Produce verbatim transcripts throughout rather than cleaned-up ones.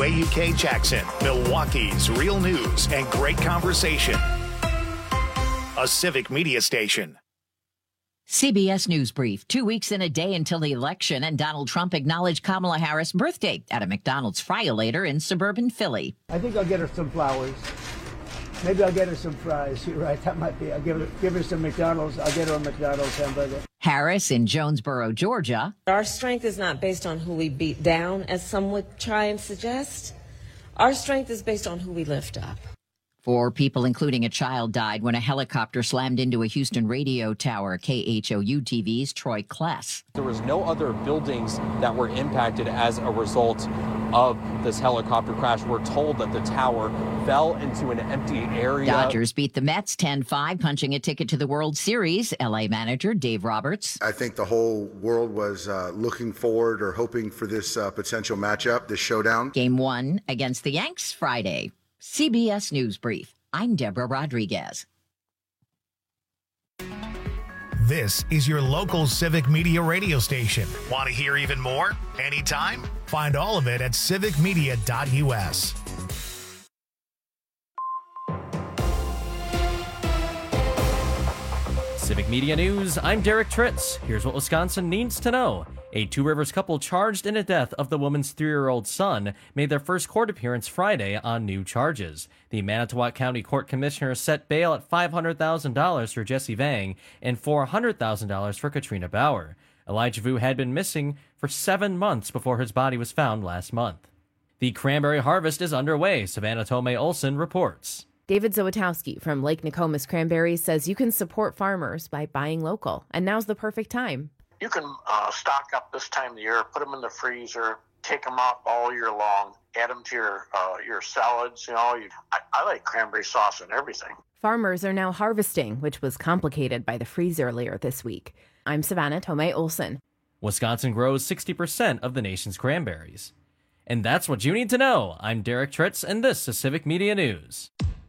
A U K Jackson, Milwaukee's real news and great conversation. A Civic Media station. C B S News Brief. Two weeks and a day until the election, and Donald Trump acknowledged Kamala Harris' birthday at a McDonald's Fry-O-Later in suburban Philly. I think I'll get her some flowers. Maybe I'll get her some fries. You're right, that might be. I'll give her, give her some McDonald's. I'll get her a McDonald's hamburger. Harris in Jonesboro, Georgia. Our strength is not based on who we beat down, as some would try and suggest. Our strength is based on who we lift up. Four people, including a child, died when a helicopter slammed into a Houston radio tower. K H O U T V's Troy Kless. There was no other buildings that were impacted as a result of this helicopter crash. We're told that the tower fell into an empty area. Dodgers beat the Mets ten five, punching a ticket to the World Series. L A manager Dave Roberts. I think the whole world was uh, looking forward or hoping for this uh, potential matchup, this showdown. Game one against the Yanks Friday. C B S News Brief. I'm Deborah Rodriguez. This is your local Civic Media radio station. Want to hear even more? Anytime? Find all of it at civic media dot U S. Civic Media News, I'm Derek Tritz. Here's what Wisconsin needs to know. A Two Rivers couple charged in the death of the woman's three-year-old son made their first court appearance Friday on new charges. The Manitowoc County Court Commissioner set bail at five hundred thousand dollars for Jesse Vang and four hundred thousand dollars for Katrina Bauer. Elijah Vu had been missing for seven months before his body was found last month. The cranberry harvest is underway, Savannah Tomei Olson reports. David Zawitowski from Lake Nokomis Cranberries says you can support farmers by buying local, and now's the perfect time. You can uh, stock up this time of the year, put them in the freezer, take them out all year long, add them to your uh, your salads. You know, you, I, I like cranberry sauce and everything. Farmers are now harvesting, which was complicated by the freeze earlier this week. I'm Savannah Tomei Olson. Wisconsin grows sixty percent of the nation's cranberries. And that's what you need to know. I'm Derek Tritz, and this is Civic Media News.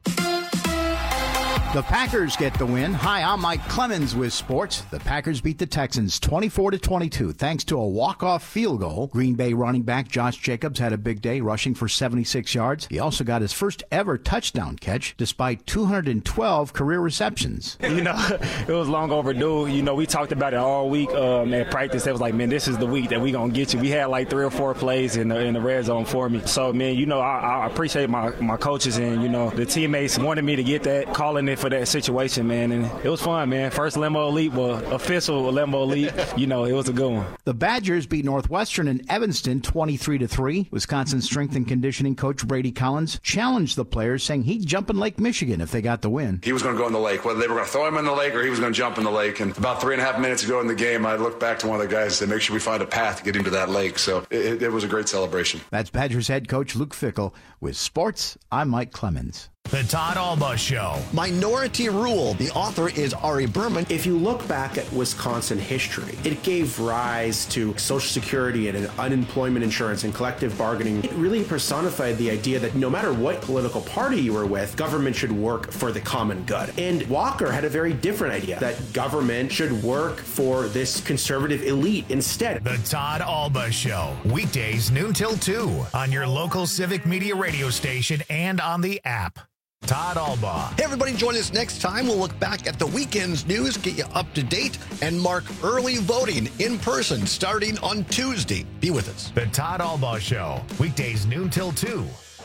The Packers get the win. Hi, I'm Mike Clemens with sports. The Packers beat the Texans twenty-four to twenty-two thanks to a walk-off field goal. Green Bay running back Josh Jacobs had a big day, rushing for seventy-six yards. He also got his first ever touchdown catch despite two hundred twelve career receptions. You know, it was long overdue. You know, we talked about it all week um, at practice. It was like, man, this is the week that we going to get you. We had like three or four plays in the, in the red zone for me. So, man, you know, I, I appreciate my, my coaches and, you know, the teammates wanted me to get that, calling it for that situation, man, and it was fun, man. First Lembo Elite, well, official Lembo Elite, you know, it was a good one. The Badgers beat Northwestern in Evanston twenty-three to three. Wisconsin strength and conditioning coach Brady Collins challenged the players, saying he'd jump in Lake Michigan if they got the win. He was going to go in the lake, whether they were going to throw him in the lake or he was going to jump in the lake. And about three and a half minutes ago in the game, I looked back to one of the guys and said, make sure we find a path to get him to that lake. So it, it was a great celebration. That's Badgers head coach Luke Fickell. With sports, I'm Mike Clemens. The Todd Alba Show. Minority Rule. The author is Ari Berman. If you look back at Wisconsin history, it gave rise to Social Security and unemployment insurance and collective bargaining. It really personified the idea that no matter what political party you were with, government should work for the common good. And Walker had a very different idea, that government should work for this conservative elite instead. The Todd Alba Show. Weekdays noon till two on your local Civic Media radio station and on the app. Todd Alba. Hey, everybody, join us next time. We'll look back at the weekend's news, get you up to date, and mark early voting in person starting on Tuesday. Be with us. The Todd Alba Show. Weekdays noon till two.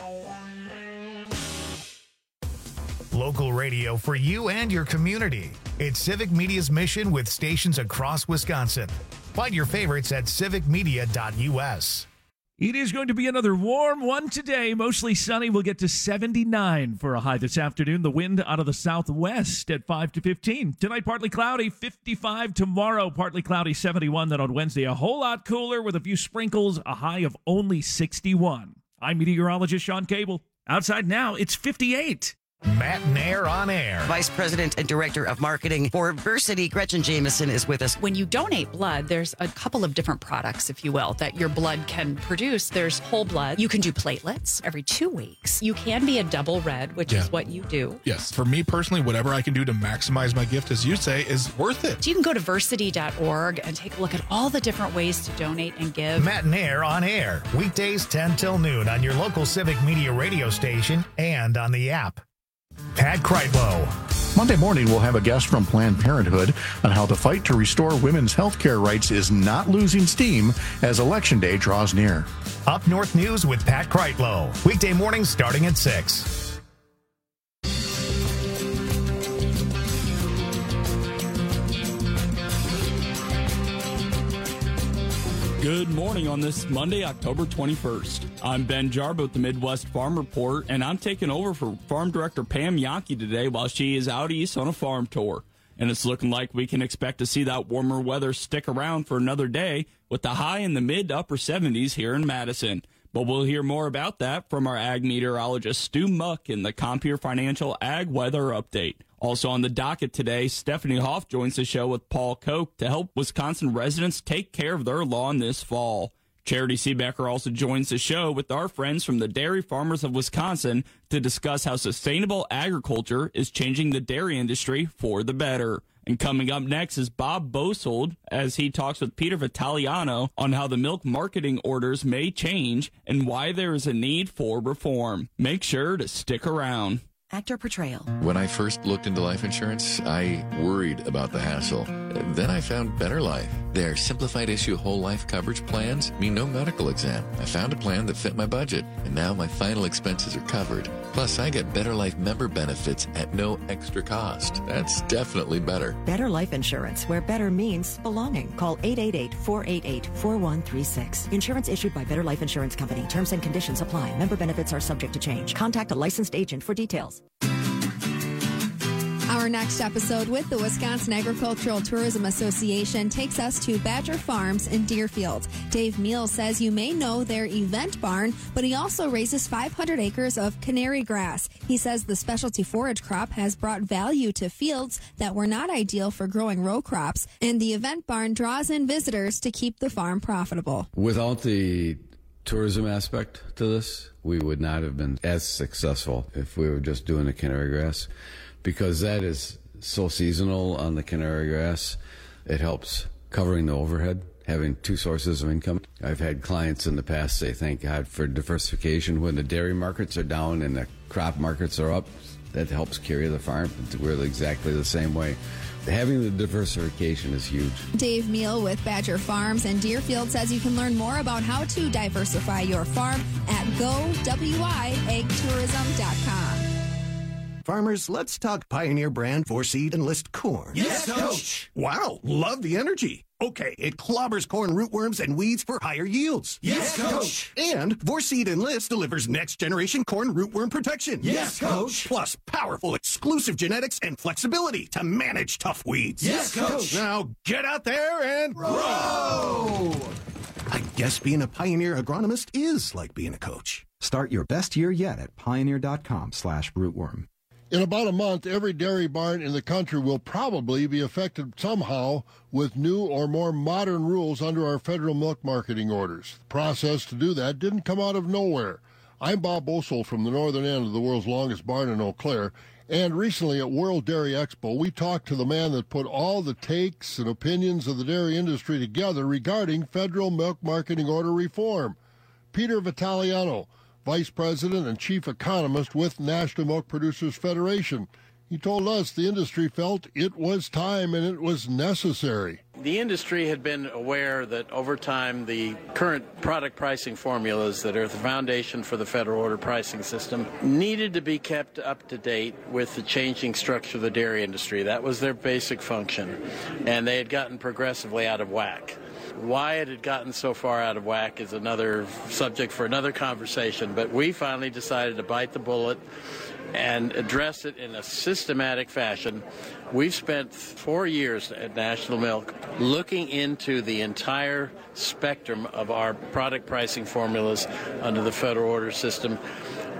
Local radio for you and your community. It's Civic Media's mission with stations across Wisconsin. Find your favorites at civic media dot U S. It is going to be another warm one today. Mostly sunny. We'll get to seventy-nine for a high this afternoon. The wind out of the southwest at five to fifteen. Tonight, partly cloudy, fifty-five. Tomorrow, partly cloudy, seventy-one. Then on Wednesday, a whole lot cooler with a few sprinkles, a high of only sixty-one. I'm meteorologist Sean Cable. Outside now, it's fifty-eight. Matt Nair on Air. Vice President and Director of Marketing for Versity, Gretchen Jameson, is with us. When you donate blood, there's a couple of different products, if you will, that your blood can produce. There's whole blood. You can do platelets every two weeks. You can be a double red, which Yeah. is what you do. Yes. For me personally, whatever I can do to maximize my gift, as you say, is worth it. So you can go to versity dot org and take a look at all the different ways to donate and give. Matt Nair on Air. Weekdays ten till noon on your local Civic Media radio station and on the app. Pat Kreitlow. Monday morning, we'll have a guest from Planned Parenthood on how the fight to restore women's health care rights is not losing steam as Election Day draws near. Up North News with Pat Kreitlow. Weekday mornings starting at six. Good morning on this Monday, October twenty-first. I'm Ben Jarbo with the Midwest Farm Report, and I'm taking over for Farm Director Pam Yankee today while she is out east on a farm tour. And it's looking like we can expect to see that warmer weather stick around for another day with the high in the mid to upper seventies here in Madison. But we'll hear more about that from our ag meteorologist Stu Muck in the Compeer Financial Ag Weather Update. Also on the docket today, Stephanie Hoff joins the show with Paul Koch to help Wisconsin residents take care of their lawn this fall. Charity Seebecker also joins the show with our friends from the Dairy Farmers of Wisconsin to discuss how sustainable agriculture is changing the dairy industry for the better. And coming up next is Bob Bosold as he talks with Peter Vitaliano on how the milk marketing orders may change and why there is a need for reform. Make sure to stick around. Actor portrayal. When I first looked into life insurance, I worried about the hassle. Then I found Better Life. Their simplified issue whole life coverage plans mean no medical exam. I found a plan that fit my budget, and now my final expenses are covered. Plus, I get Better Life member benefits at no extra cost. That's definitely better. Better Life Insurance, where better means belonging. Call eight eight eight, four eight eight, four one three six. Insurance issued by Better Life Insurance Company. Terms and conditions apply. Member benefits are subject to change. Contact a licensed agent for details. Our next episode with the Wisconsin Agricultural Tourism Association takes us to Badger Farms in Deerfield. Dave Meal says you may know their event barn, but he also raises five hundred acres of canary grass. He says the specialty forage crop has brought value to fields that were not ideal for growing row crops, and the event barn draws in visitors to keep the farm profitable. Without the tourism aspect to this, we would not have been as successful if we were just doing the canary grass, because that is so seasonal on the canary grass. It helps covering the overhead, having two sources of income. I've had clients in the past say, thank God for diversification. When the dairy markets are down and the crop markets are up, that helps carry the farm. We're exactly the same way. Having the diversification is huge. Dave Meal with Badger Farms and Deerfield says you can learn more about how to diversify your farm at go w i ag tourism dot com. Farmers, let's talk Pioneer brand four-seed Enlist corn. Yes, Coach. Wow, love the energy. Okay, it clobbers corn rootworms and weeds for higher yields. Yes, Coach. And four-seed Enlist delivers next-generation corn rootworm protection. Yes, Coach. Plus powerful exclusive genetics and flexibility to manage tough weeds. Yes, Coach. Now get out there and grow. I guess being a Pioneer agronomist is like being a coach. Start your best year yet at pioneer dot com slash rootworm. In about a month, every dairy barn in the country will probably be affected somehow with new or more modern rules under our federal milk marketing orders. The process to do that didn't come out of nowhere. I'm Bob Bosold from the northern end of the world's longest barn in Eau Claire, and recently at World Dairy Expo, we talked to the man that put all the takes and opinions of the dairy industry together regarding federal milk marketing order reform. Peter Vitaliano, Vice President and Chief Economist with National Milk Producers Federation. He told us the industry felt it was time and it was necessary. The industry had been aware that over time the current product pricing formulas that are the foundation for the federal order pricing system needed to be kept up to date with the changing structure of the dairy industry. That was their basic function, and they had gotten progressively out of whack. Why it had gotten so far out of whack is another subject for another conversation, but we finally decided to bite the bullet and address it in a systematic fashion. We've spent four years at National Milk looking into the entire spectrum of our product pricing formulas under the federal order system.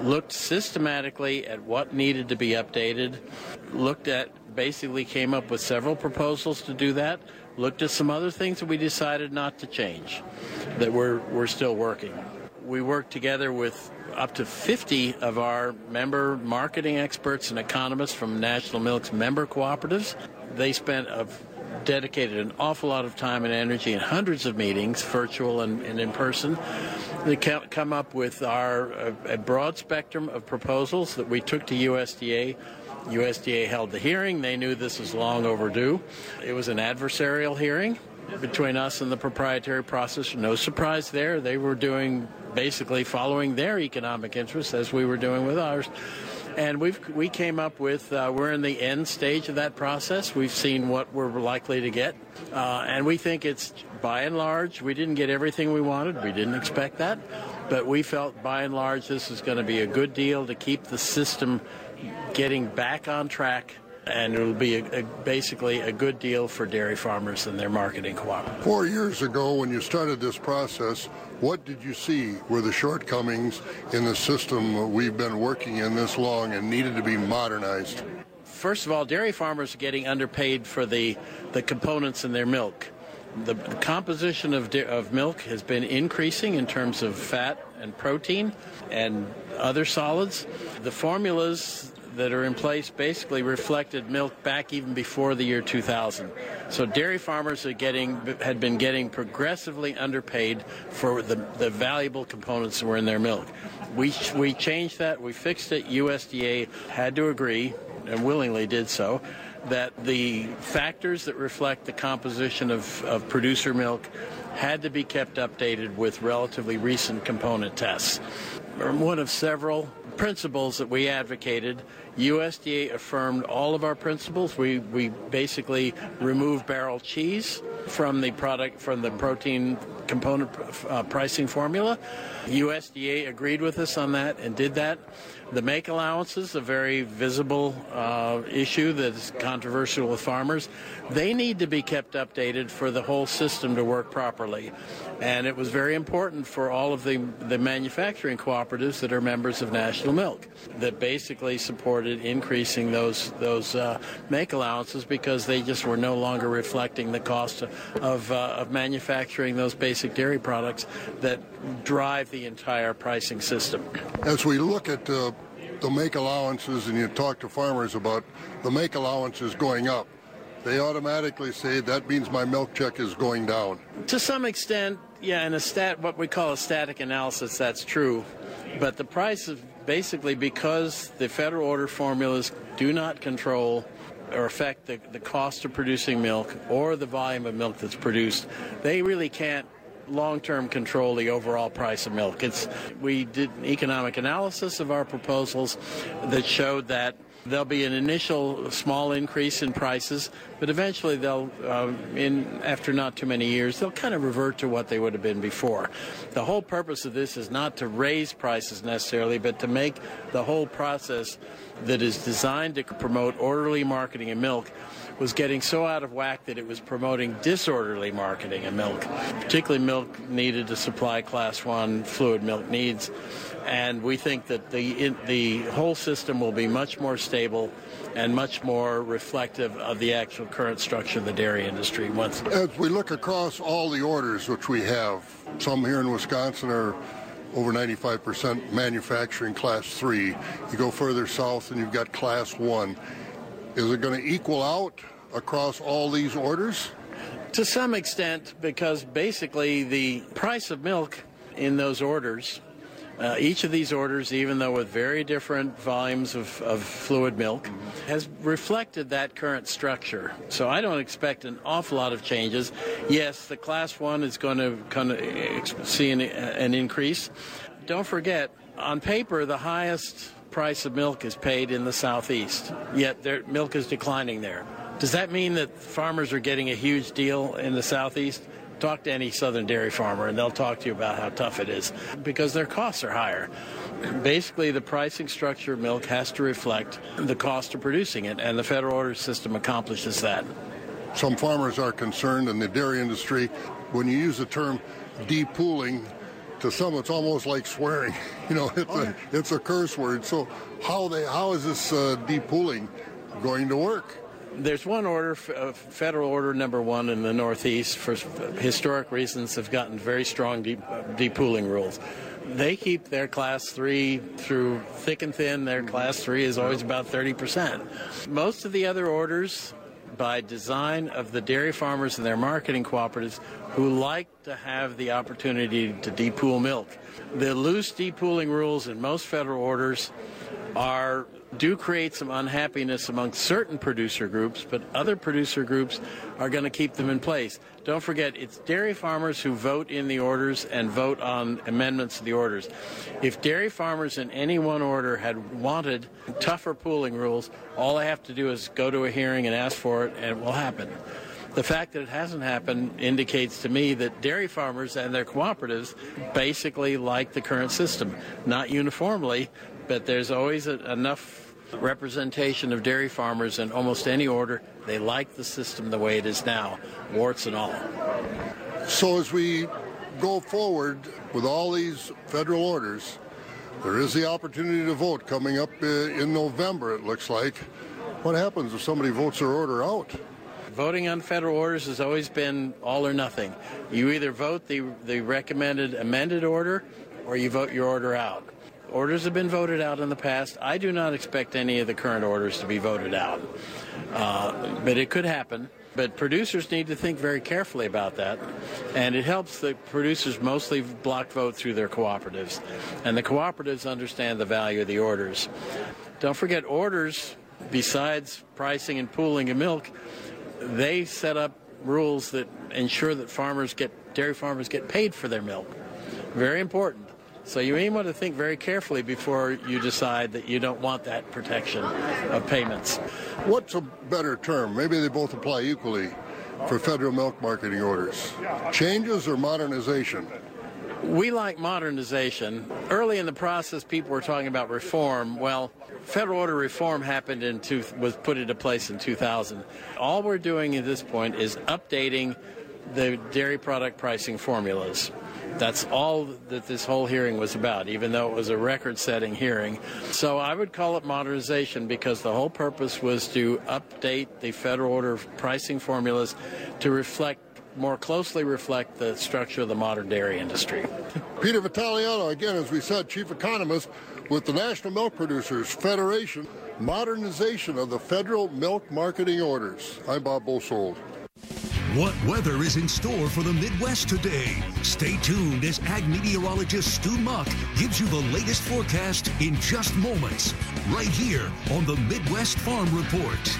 looked systematically at what needed to be updated, looked at, basically came up with several proposals to do that, looked at some other things that we decided not to change, that we're, we're still working. We worked together with up to fifty of our member marketing experts and economists from National Milk's member cooperatives. They spent a dedicated an awful lot of time and energy in hundreds of meetings, virtual and, and in person. They come up with our a, a broad spectrum of proposals that we took to U S D A. U S D A held the hearing. They knew this was long overdue. It was an adversarial hearing between us and the proprietary processor. No surprise there. They were doing basically following their economic interests as we were doing with ours. And we've we came up with, uh, we're in the end stage of that process. We've seen what we're likely to get. Uh, and we think it's, by and large, we didn't get everything we wanted. We didn't expect that. But we felt, by and large, this is going to be a good deal to keep the system getting back on track. And it'll be a, a, basically a good deal for dairy farmers and their marketing cooperative. Four years ago, when you started this process, what did you see were the shortcomings in the system we've been working in this long and needed to be modernized? First of all, dairy farmers are getting underpaid for the, the components in their milk. The, the composition of, of milk has been increasing in terms of fat and protein and other solids. The formulas that are in place basically reflected milk back even before the year two thousand. So dairy farmers are getting had been getting progressively underpaid for the, the valuable components that were in their milk. We we changed that. We fixed it. U S D A had to agree, and willingly did so, that the factors that reflect the composition of, of producer milk had to be kept updated with relatively recent component tests. One of several principles that we advocated, U S D A affirmed all of our principles. We we basically removed barrel cheese from the product, from the protein component uh, pricing formula. U S D A agreed with us on that and did that. The make allowances, a very visible uh, issue that is controversial with farmers, they need to be kept updated for the whole system to work properly. And it was very important for all of the, the manufacturing cooperatives that are members of National Milk that basically supported increasing those those uh, make allowances because they just were no longer reflecting the cost of, uh, of manufacturing those basic dairy products that drive the entire pricing system. As we look at uh, the make allowances and you talk to farmers about the make allowances going up, they automatically say that means my milk check is going down. To some extent, yeah, in a stat, what we call a static analysis, that's true. But the price of basically because the federal order formulas do not control or affect the, the cost of producing milk or the volume of milk that's produced, they really can't long-term control the overall price of milk. It's we did an economic analysis of our proposals that showed that there'll be an initial small increase in prices, but eventually they'll, um, in after not too many years, they'll kind of revert to what they would have been before. The whole purpose of this is not to raise prices necessarily, but to make the whole process that is designed to promote orderly marketing of milk was getting so out of whack that it was promoting disorderly marketing of milk, particularly milk needed to supply class one fluid milk needs. And we think that the in, the whole system will be much more stable and much more reflective of the actual current structure of the dairy industry. Once as we look across all the orders which we have, some here in Wisconsin are over ninety-five percent manufacturing class three. You go further south and you've got class one. Is it going to equal out across all these orders? To some extent, because basically the price of milk in those orders, uh, each of these orders, even though with very different volumes of, of fluid milk, has reflected that current structure. So I don't expect an awful lot of changes. Yes, the class one is going to kind of see an, an increase. Don't forget, on paper, the highest price of milk is paid in the southeast, yet their milk is declining there. Does that mean that farmers are getting a huge deal in the southeast? Talk to any southern dairy farmer and they'll talk to you about how tough it is because their costs are higher. Basically, the pricing structure of milk has to reflect the cost of producing it, and the federal order system accomplishes that. Some farmers are concerned in the dairy industry when you use the term depooling to some, it's almost like swearing. You know, it's, Oh, yeah. a, it's a curse word. So how they how is this uh, depooling going to work? There's one order, uh, federal order number one in the Northeast, for historic reasons, have gotten very strong de- depooling rules. They keep their class three through thick and thin. Their class three is always about thirty percent. Most of the other orders, by design of the dairy farmers and their marketing cooperatives, who like to have the opportunity to depool milk. The loose depooling rules in most federal orders are do create some unhappiness among certain producer groups, but other producer groups are going to keep them in place. Don't forget, it's dairy farmers who vote in the orders and vote on amendments to the orders. If dairy farmers in any one order had wanted tougher pooling rules, all they have to do is go to a hearing and ask for it, and it will happen. The fact that it hasn't happened indicates to me that dairy farmers and their cooperatives basically like the current system. Not uniformly, but there's always a, enough representation of dairy farmers in almost any order. They like the system the way it is now, warts and all. So as we go forward with all these federal orders, there is the opportunity to vote coming up uh, in November, it looks like. What happens if somebody votes their order out? Voting on federal orders has always been all or nothing. You either vote the, the recommended amended order or you vote your order out. Orders have been voted out in the past. I do not expect any of the current orders to be voted out. Uh, but it could happen. But producers need to think very carefully about that. And it helps that producers mostly block vote through their cooperatives. And the cooperatives understand the value of the orders. Don't forget, orders, besides pricing and pooling of milk, they set up rules that ensure that farmers get, dairy farmers get paid for their milk. Very important. So you may want to think very carefully before you decide that you don't want that protection of payments. What's a better term? Maybe they both apply equally for federal milk marketing orders. Changes or modernization? We like modernization. Early in the process, people were talking about reform. Well, federal order reform happened in two, was put into place in two thousand. All we're doing at this point is updating the dairy product pricing formulas. That's all that this whole hearing was about, even though it was a record-setting hearing. So I would call it modernization because the whole purpose was to update the federal order pricing formulas to reflect, more closely reflect the structure of the modern dairy industry. Peter Vitaliano, again, as we said, chief economist with the National Milk Producers Federation, modernization of the federal milk marketing orders. I'm Bob Bosold. What weather is in store for the Midwest today? Stay tuned as ag meteorologist Stu Muck gives you the latest forecast in just moments, right here on the Midwest Farm Report.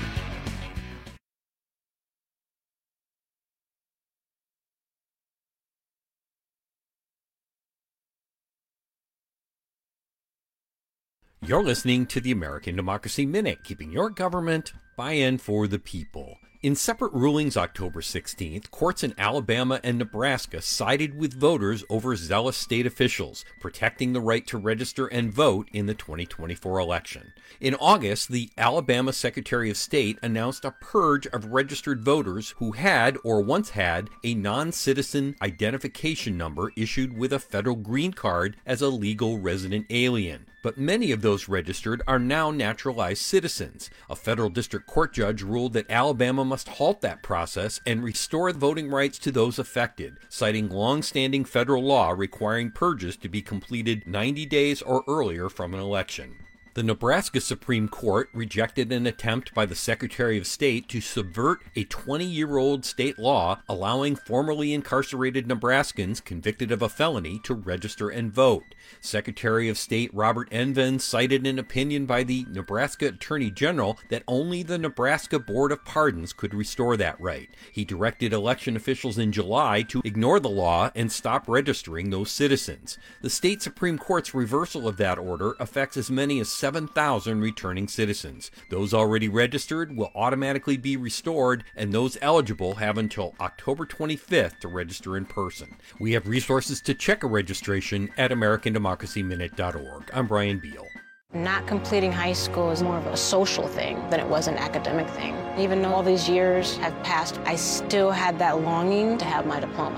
You're listening to the American Democracy Minute, keeping your government by and for the people. In separate rulings October sixteenth, courts in Alabama and Nebraska sided with voters over zealous state officials, protecting the right to register and vote in the twenty twenty-four election. In August, the Alabama Secretary of State announced a purge of registered voters who had or once had a non-citizen identification number issued with a federal green card as a legal resident alien. But many of those registered are now naturalized citizens. A federal district court judge ruled that Alabama must halt that process and restore voting rights to those affected, citing long-standing federal law requiring purges to be completed ninety days or earlier from an election. The Nebraska Supreme Court rejected an attempt by the Secretary of State to subvert a twenty-year-old state law allowing formerly incarcerated Nebraskans convicted of a felony to register and vote. Secretary of State Robert Enven cited an opinion by the Nebraska Attorney General that only the Nebraska Board of Pardons could restore that right. He directed election officials in July to ignore the law and stop registering those citizens. The state Supreme Court's reversal of that order affects as many as seven thousand returning citizens. Those already registered will automatically be restored, and those eligible have until October twenty-fifth to register in person. We have resources to check a registration at American Democracy Minute dot org. I'm Brian Beal. Not completing high school is more of a social thing than it was an academic thing. Even though all these years have passed, I still had that longing to have my diploma.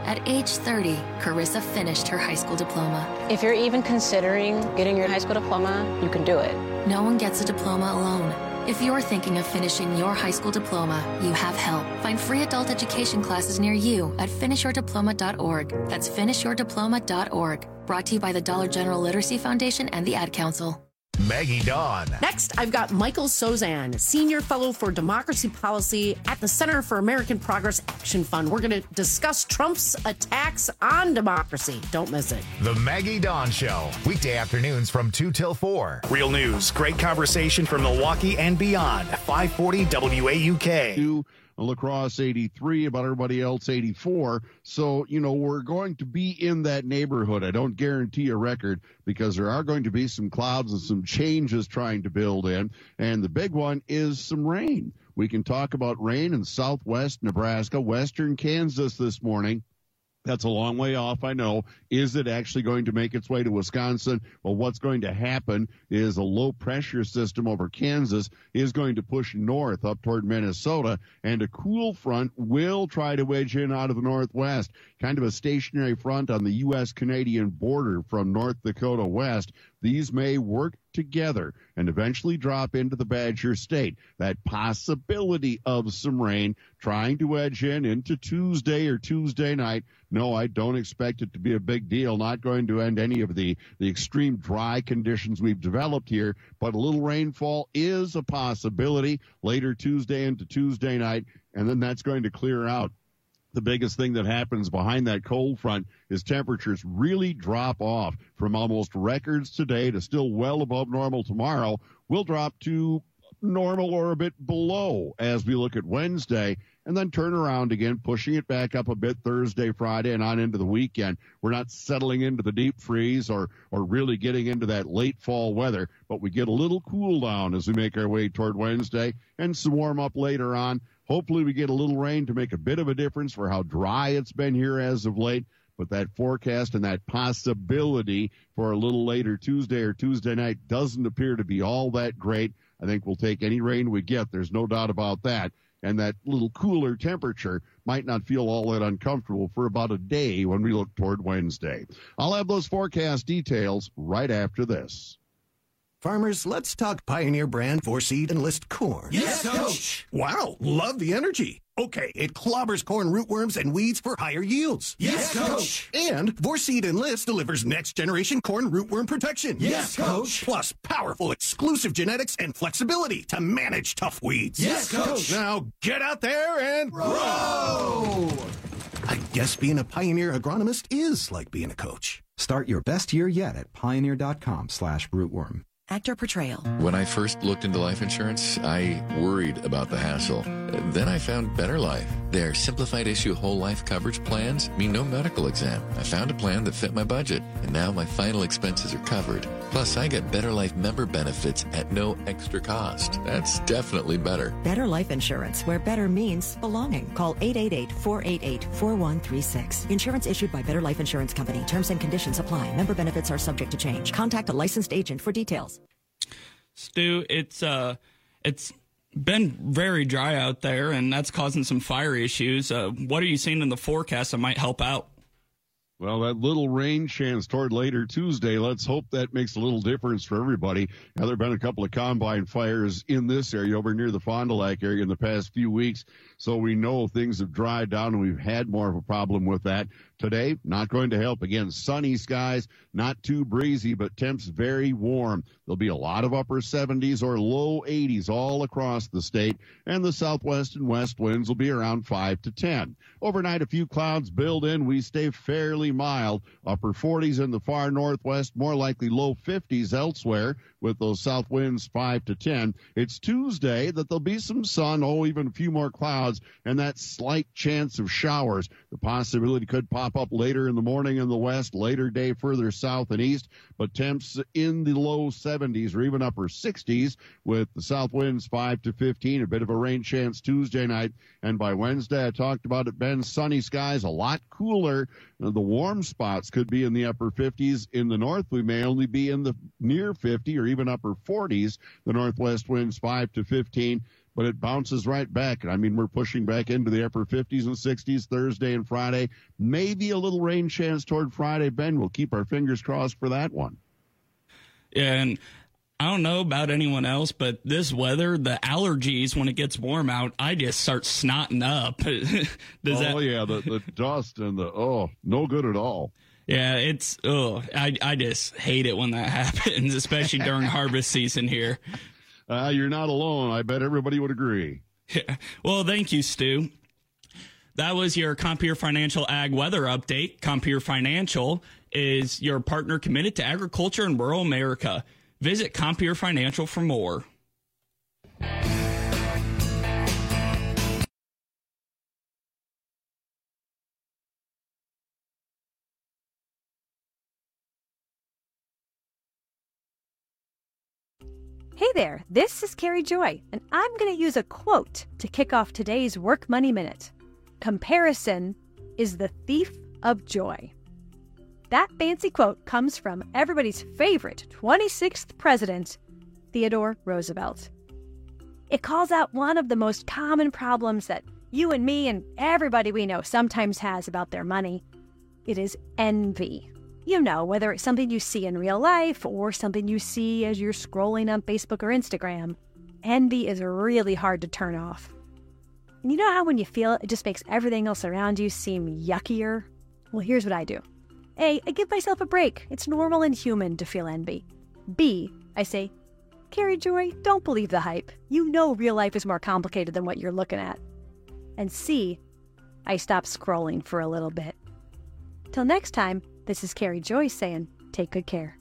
At age thirty, Carissa finished her high school diploma. If you're even considering getting your high school diploma, you can do it. No one gets a diploma alone. If you're thinking of finishing your high school diploma, you have help. Find free adult education classes near you at finish your diploma dot org. That's finish your diploma dot org. Brought to you by the Dollar General Literacy Foundation and the Ad Council. Maggie Dawn. Next, I've got Michael Sozan, Senior Fellow for Democracy Policy at the Center for American Progress Action Fund. We're going to discuss Trump's attacks on democracy. Don't miss it. The Maggie Dawn Show. Weekday afternoons from two till four. Real news, great conversation from Milwaukee and beyond. five forty W A U K. La Crosse eighty-three, about everybody else eighty-four. So, you know, we're going to be in that neighborhood. I don't guarantee a record because there are going to be some clouds and some changes trying to build in. And the big one is some rain. We can talk about rain in southwest Nebraska, western Kansas this morning. That's a long way off, I know. Is it actually going to make its way to Wisconsin? Well, what's going to happen is a low-pressure system over Kansas is going to push north up toward Minnesota, and a cool front will try to wedge in out of the northwest, kind of a stationary front on the U S Canadian border from North Dakota west. These may work together and eventually drop into the Badger State. That possibility of some rain trying to edge in into Tuesday or Tuesday night. No, I don't expect it to be a big deal. Not going to end any of the, the extreme dry conditions we've developed here, but a little rainfall is a possibility later Tuesday into Tuesday night, and then that's going to clear out. The biggest thing that happens behind that cold front is temperatures really drop off from almost records today to still well above normal tomorrow. We'll drop to normal or a bit below as we look at Wednesday, and then turn around again, pushing it back up a bit Thursday, Friday, and on into the weekend. We're not settling into the deep freeze or, or really getting into that late fall weather, but we get a little cool down as we make our way toward Wednesday and some warm up later on. Hopefully we get a little rain to make a bit of a difference for how dry it's been here as of late. But that forecast and that possibility for a little later Tuesday or Tuesday night doesn't appear to be all that great. I think we'll take any rain we get. There's no doubt about that. And that little cooler temperature might not feel all that uncomfortable for about a day when we look toward Wednesday. I'll have those forecast details right after this. Farmers, let's talk Pioneer brand Vorseed Enlist corn. Yes, Coach. Wow, love the energy. Okay, it clobbers corn rootworms and weeds for higher yields. Yes, Coach. And Vorseed Enlist delivers next-generation corn rootworm protection. Yes, Coach. Plus powerful exclusive genetics and flexibility to manage tough weeds. Yes, Coach. Now get out there and grow! I guess being a Pioneer agronomist is like being a coach. Start your best year yet at pioneer.com slash rootworm. Actor portrayal. When I first looked into life insurance, I worried about the hassle. Then I found Better Life. Their simplified issue whole life coverage plans mean no medical exam. I found a plan that fit my budget, and now my final expenses are covered. Plus, I get Better Life member benefits at no extra cost. That's definitely better. Better Life Insurance, where better means belonging. Call eight eight eight, four eight eight, four one three six. Insurance issued by Better Life Insurance Company. Terms and conditions apply. Member benefits are subject to change. Contact a licensed agent for details. Stu, it's uh, it's been very dry out there, and that's causing some fire issues. Uh, what are you seeing in the forecast that might help out? Well, that little rain chance toward later Tuesday, let's hope that makes a little difference for everybody. Now, there have been a couple of combine fires in this area over near the Fond du Lac area in the past few weeks, so we know things have dried down and we've had more of a problem with that. Today, not going to help. Again, sunny skies, not too breezy, but temps very warm. There'll be a lot of upper seventies or low eighties all across the state, and the southwest and west winds will be around five to ten. Overnight, a few clouds build in. We stay fairly mild. Upper forties in the far northwest, more likely low fifties elsewhere with those south winds five to ten. It's Tuesday that there'll be some sun, oh, even a few more clouds, and that slight chance of showers. The possibility could pop up later in the morning in the west, later day further south and east, but temps in the low seventies or even upper sixties with the south winds five to fifteen, a bit of a rain chance Tuesday night. And by Wednesday, I talked about it, Ben, sunny skies, a lot cooler. The warm spots could be in the upper fifties. In the north, we may only be in the near fifty or even upper forties. The northwest winds five to fifteen. but it bounces right back. I mean, we're pushing back into the upper fifties and sixties Thursday and Friday. Maybe a little rain chance toward Friday. Ben, we'll keep our fingers crossed for that one. Yeah, and I don't know about anyone else, but this weather, the allergies, when it gets warm out, I just start snotting up. Does oh, that... yeah, the, the dust and the, oh, no good at all. Yeah, it's, oh, I, I just hate it when that happens, especially during harvest season here. Uh, you're not alone. I bet everybody would agree. Yeah. Well, thank you, Stu. That was your Compeer Financial Ag Weather Update. Compeer Financial is your partner committed to agriculture in rural America. Visit Compeer Financial for more. Hey there, this is Carrie Joy, and I'm going to use a quote to kick off today's Work Money Minute. Comparison is the thief of joy. That fancy quote comes from everybody's favorite twenty-sixth president, Theodore Roosevelt. It calls out one of the most common problems that you and me and everybody we know sometimes has about their money. It is envy. You know, whether it's something you see in real life or something you see as you're scrolling on Facebook or Instagram, envy is really hard to turn off. And you know how when you feel it, it just makes everything else around you seem yuckier? Well, here's what I do. A, I give myself a break. It's normal and human to feel envy. B, I say, Carrie Joy, don't believe the hype. You know real life is more complicated than what you're looking at. And C, I stop scrolling for a little bit. Till next time, this is Carrie Joy saying, take good care.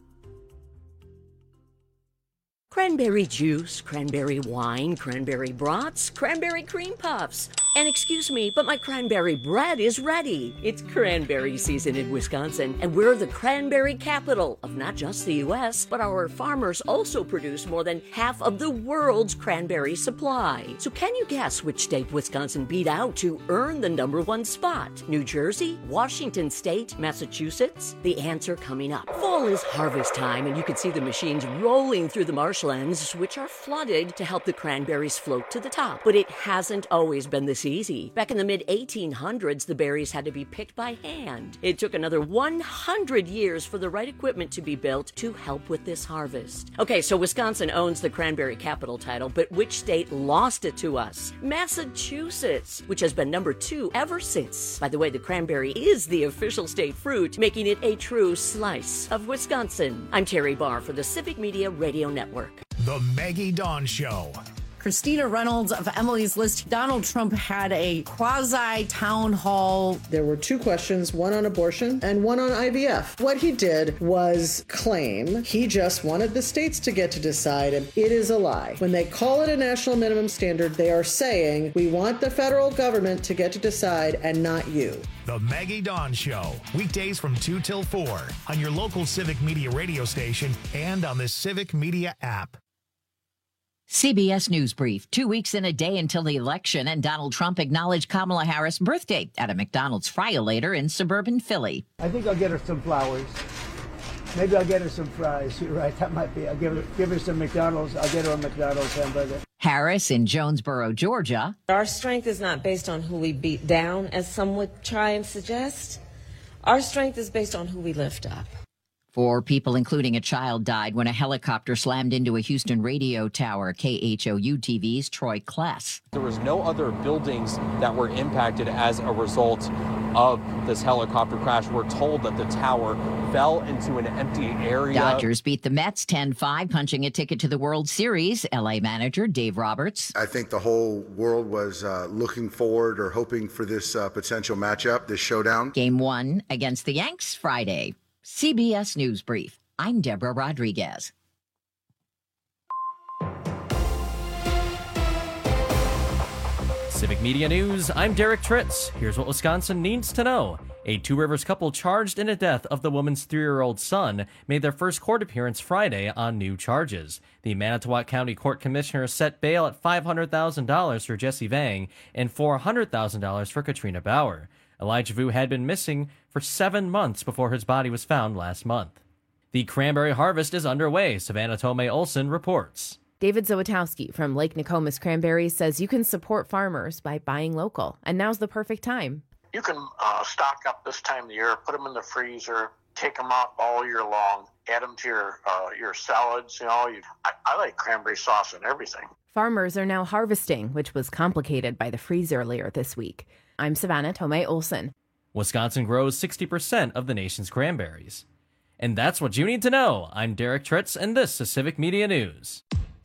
Cranberry juice, cranberry wine, cranberry brats, cranberry cream puffs. And excuse me, but my cranberry bread is ready. It's cranberry season in Wisconsin, and we're the cranberry capital of not just the U S, but our farmers also produce more than half of the world's cranberry supply. So can you guess which state Wisconsin beat out to earn the number one spot? New Jersey, Washington State, Massachusetts? The answer coming up. Fall is harvest time, and you can see the machines rolling through the marshlands, which are flooded to help the cranberries float to the top. But it hasn't always been this easy. Back in the mid eighteen hundreds, the berries had to be picked by hand. It took another one hundred years for the right equipment to be built to help with this harvest. Okay, so Wisconsin owns the cranberry capital title, but which state lost it to us? Massachusetts, which has been number two ever since. By the way, the cranberry is the official state fruit, making it a true slice of Wisconsin. I'm Terry Barr for the Civic Media Radio Network. The Maggie Dawn Show. Christina Reynolds of Emily's List. Donald Trump had a quasi-town hall. There were two questions, one on abortion and one on I V F. What he did was claim he just wanted the states to get to decide. It is a lie. When they call it a national minimum standard, they are saying, we want the federal government to get to decide and not you. The Maggie Dawn Show. Weekdays from two till four on your local Civic Media radio station and on the Civic Media app. C B S News Brief. Two weeks and a day until the election, and Donald Trump acknowledged Kamala Harris' birthday at a McDonald's Fry-O-Later in suburban Philly. I think I'll get her some flowers. Maybe I'll get her some fries. You're right, that might be. I'll give her, give her some McDonald's. I'll get her a McDonald's hamburger. Harris in Jonesboro, Georgia. Our strength is not based on who we beat down, as some would try and suggest. Our strength is based on who we lift up. Four people, including a child, died when a helicopter slammed into a Houston radio tower. K H O U T V's Troy Kless. There was no other buildings that were impacted as a result of this helicopter crash. We're told that the tower fell into an empty area. Dodgers beat the Mets ten five, punching a ticket to the World Series. L A manager Dave Roberts. I think the whole world was uh, looking forward or hoping for this uh, potential matchup, this showdown. Game one against the Yanks Friday. C B S News Brief. I'm Deborah Rodriguez. Civic Media News, I'm Derek Tritz. Here's what Wisconsin needs to know. A Two Rivers couple charged in the death of the woman's three-year-old son made their first court appearance Friday on new charges. The Manitowoc County Court Commissioner set bail at five hundred thousand dollars for Jesse Vang and four hundred thousand dollars for Katrina Bauer. Elijah Vu had been missing for seven months before his body was found last month. The cranberry harvest is underway, Savannah Tomei Olson reports. David Zawitowski from Lake Nokomis Cranberries says you can support farmers by buying local, and now's the perfect time. You can uh, stock up this time of the year, put them in the freezer, take them out all year long, add them to your uh, your salads. You know, you, I, I like cranberry sauce and everything. Farmers are now harvesting, which was complicated by the freeze earlier this week. I'm Savannah Tomei Olson. Wisconsin grows sixty percent of the nation's cranberries. And that's what you need to know. I'm Derek Tritz, and this is Civic Media News.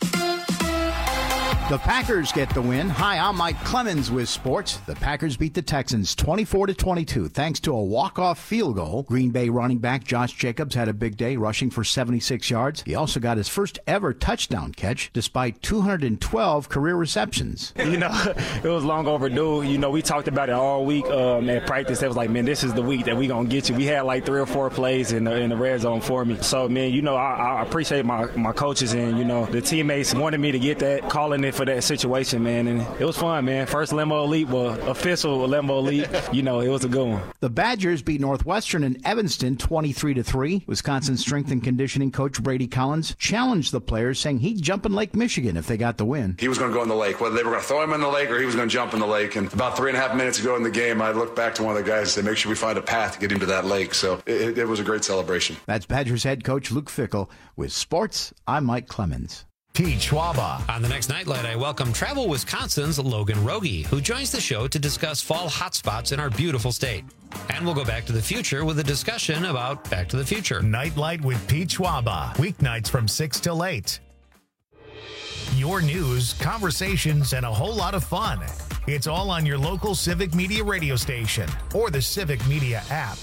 The Packers get the win. Hi, I'm Mike Clemens with sports. The Packers beat the Texans twenty-four to twenty-two thanks to a walk-off field goal. Green Bay running back Josh Jacobs had a big day, rushing for seventy-six yards. He also got his first ever touchdown catch, despite two hundred twelve career receptions. You know, it was long overdue. You know, we talked about it all week um, at practice. It was like, man, this is the week that we going to get you. We had like three or four plays in the, in the red zone for me. So, man, you know, I, I appreciate my, my coaches and, you know, the teammates wanted me to get that, calling it for that situation, man, and it was fun, man. First Limbo Elite, well, official Limbo Elite, you know, it was a good one. The Badgers beat Northwestern in Evanston twenty-three to three. Wisconsin strength and conditioning coach Brady Collins challenged the players, saying he'd jump in Lake Michigan if they got the win. He was going to go in the lake, whether they were going to throw him in the lake or he was going to jump in the lake. And about three and a half minutes ago in the game, I looked back to one of the guys and said, make sure we find a path to get into that lake. So it, it was a great celebration. That's Badgers head coach Luke Fickell. With sports, I'm Mike Clemens. Pete Schwaba. On the next Nightlight, I welcome Travel Wisconsin's Logan Rogie, who joins the show to discuss fall hotspots in our beautiful state. And we'll go back to the future with a discussion about Back to the Future. Nightlight with Pete Schwaba. Weeknights from six till eight. Your news, conversations, and a whole lot of fun. It's all on your local Civic Media radio station or the Civic Media app.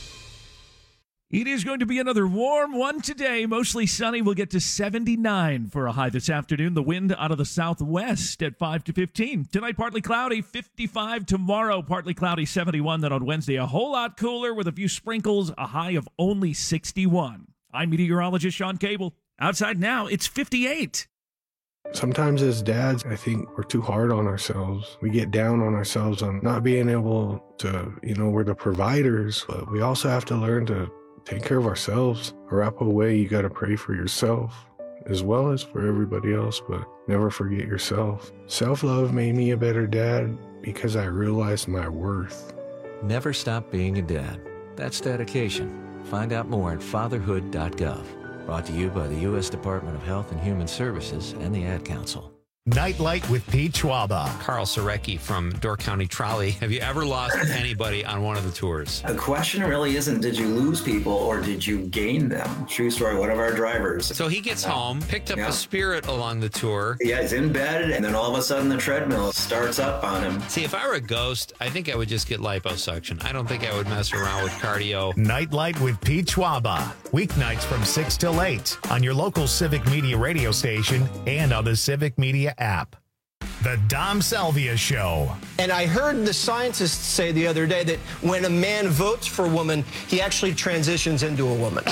It is going to be another warm one today. Mostly sunny. We'll get to seventy-nine for a high this afternoon. The wind out of the southwest at five to fifteen. Tonight, partly cloudy, fifty-five. Tomorrow, partly cloudy, seventy-one. Then on Wednesday, a whole lot cooler with a few sprinkles, a high of only sixty-one. I'm meteorologist Sean Cable. Outside now, it's fifty-eight. Sometimes as dads, I think we're too hard on ourselves. We get down on ourselves on not being able to, you know, we're the providers, but we also have to learn to take care of ourselves. Arapahoe way, you got to pray for yourself as well as for everybody else, but never forget yourself. Self-love made me a better dad because I realized my worth. Never stop being a dad. That's dedication. Find out more at fatherhood dot gov. Brought to you by the U S Department of Health and Human Services and the Ad Council. Nightlight with Pete Schwaba. Carl Sorecki from Door County Trolley. Have you ever lost anybody on one of the tours? The question really isn't did you lose people or did you gain them? True story, one of our drivers. So he gets home, picked up yeah. a Spirit along the tour. Yeah, he's in bed, and then all of a sudden the treadmill starts up on him. See, if I were a ghost, I think I would just get liposuction. I don't think I would mess around with cardio. Nightlight with Pete Schwaba. Weeknights from six till eight on your local Civic Media radio station and on the Civic Media app. The Dom Salvia Show. And I heard the scientists say the other day that when a man votes for a woman, he actually transitions into a woman.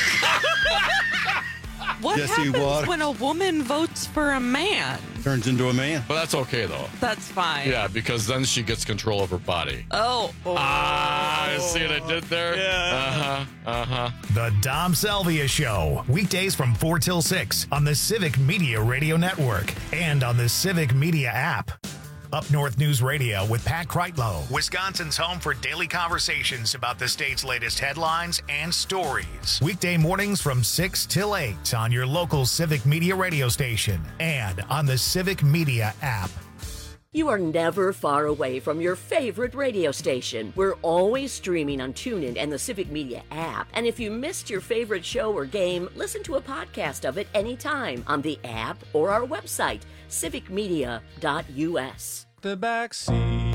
What Yes, happens you would. when a woman votes for a man? Turns into a man. But that's okay, though. That's fine. Yeah, because then she gets control of her body. Oh. oh. Ah, you see what I did there? Yeah. Uh-huh, uh-huh. The Dom Salvia Show. Weekdays from four till six on the Civic Media Radio Network and on the Civic Media app. Up North News Radio with Pat Kreitlow, Wisconsin's home for daily conversations about the state's latest headlines and stories. Weekday mornings from six till eight on your local Civic Media radio station and on the Civic Media app. You are never far away from your favorite radio station. We're always streaming on TuneIn and the Civic Media app. And if you missed your favorite show or game, listen to a podcast of it anytime on the app or our website, civic media dot u s. The back seat.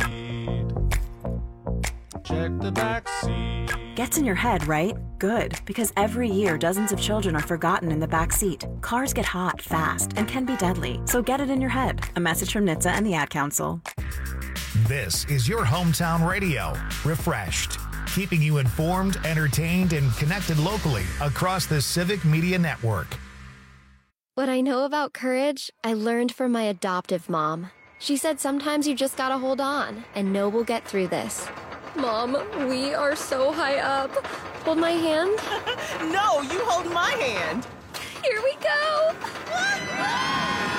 Check the back seat. Gets in your head, right? Good, because every year dozens of children are forgotten in the back seat. Cars get hot fast and can be deadly, so get it in your head. A message from N H T S A and the Ad Council. This is your hometown radio, refreshed, keeping you informed, entertained, and connected locally across the Civic Media Network. What I know about courage, I learned from my adoptive mom. She said sometimes you just gotta hold on and know we'll get through this. Mom, we are so high up. Hold my hand. No, you hold my hand. Here we go.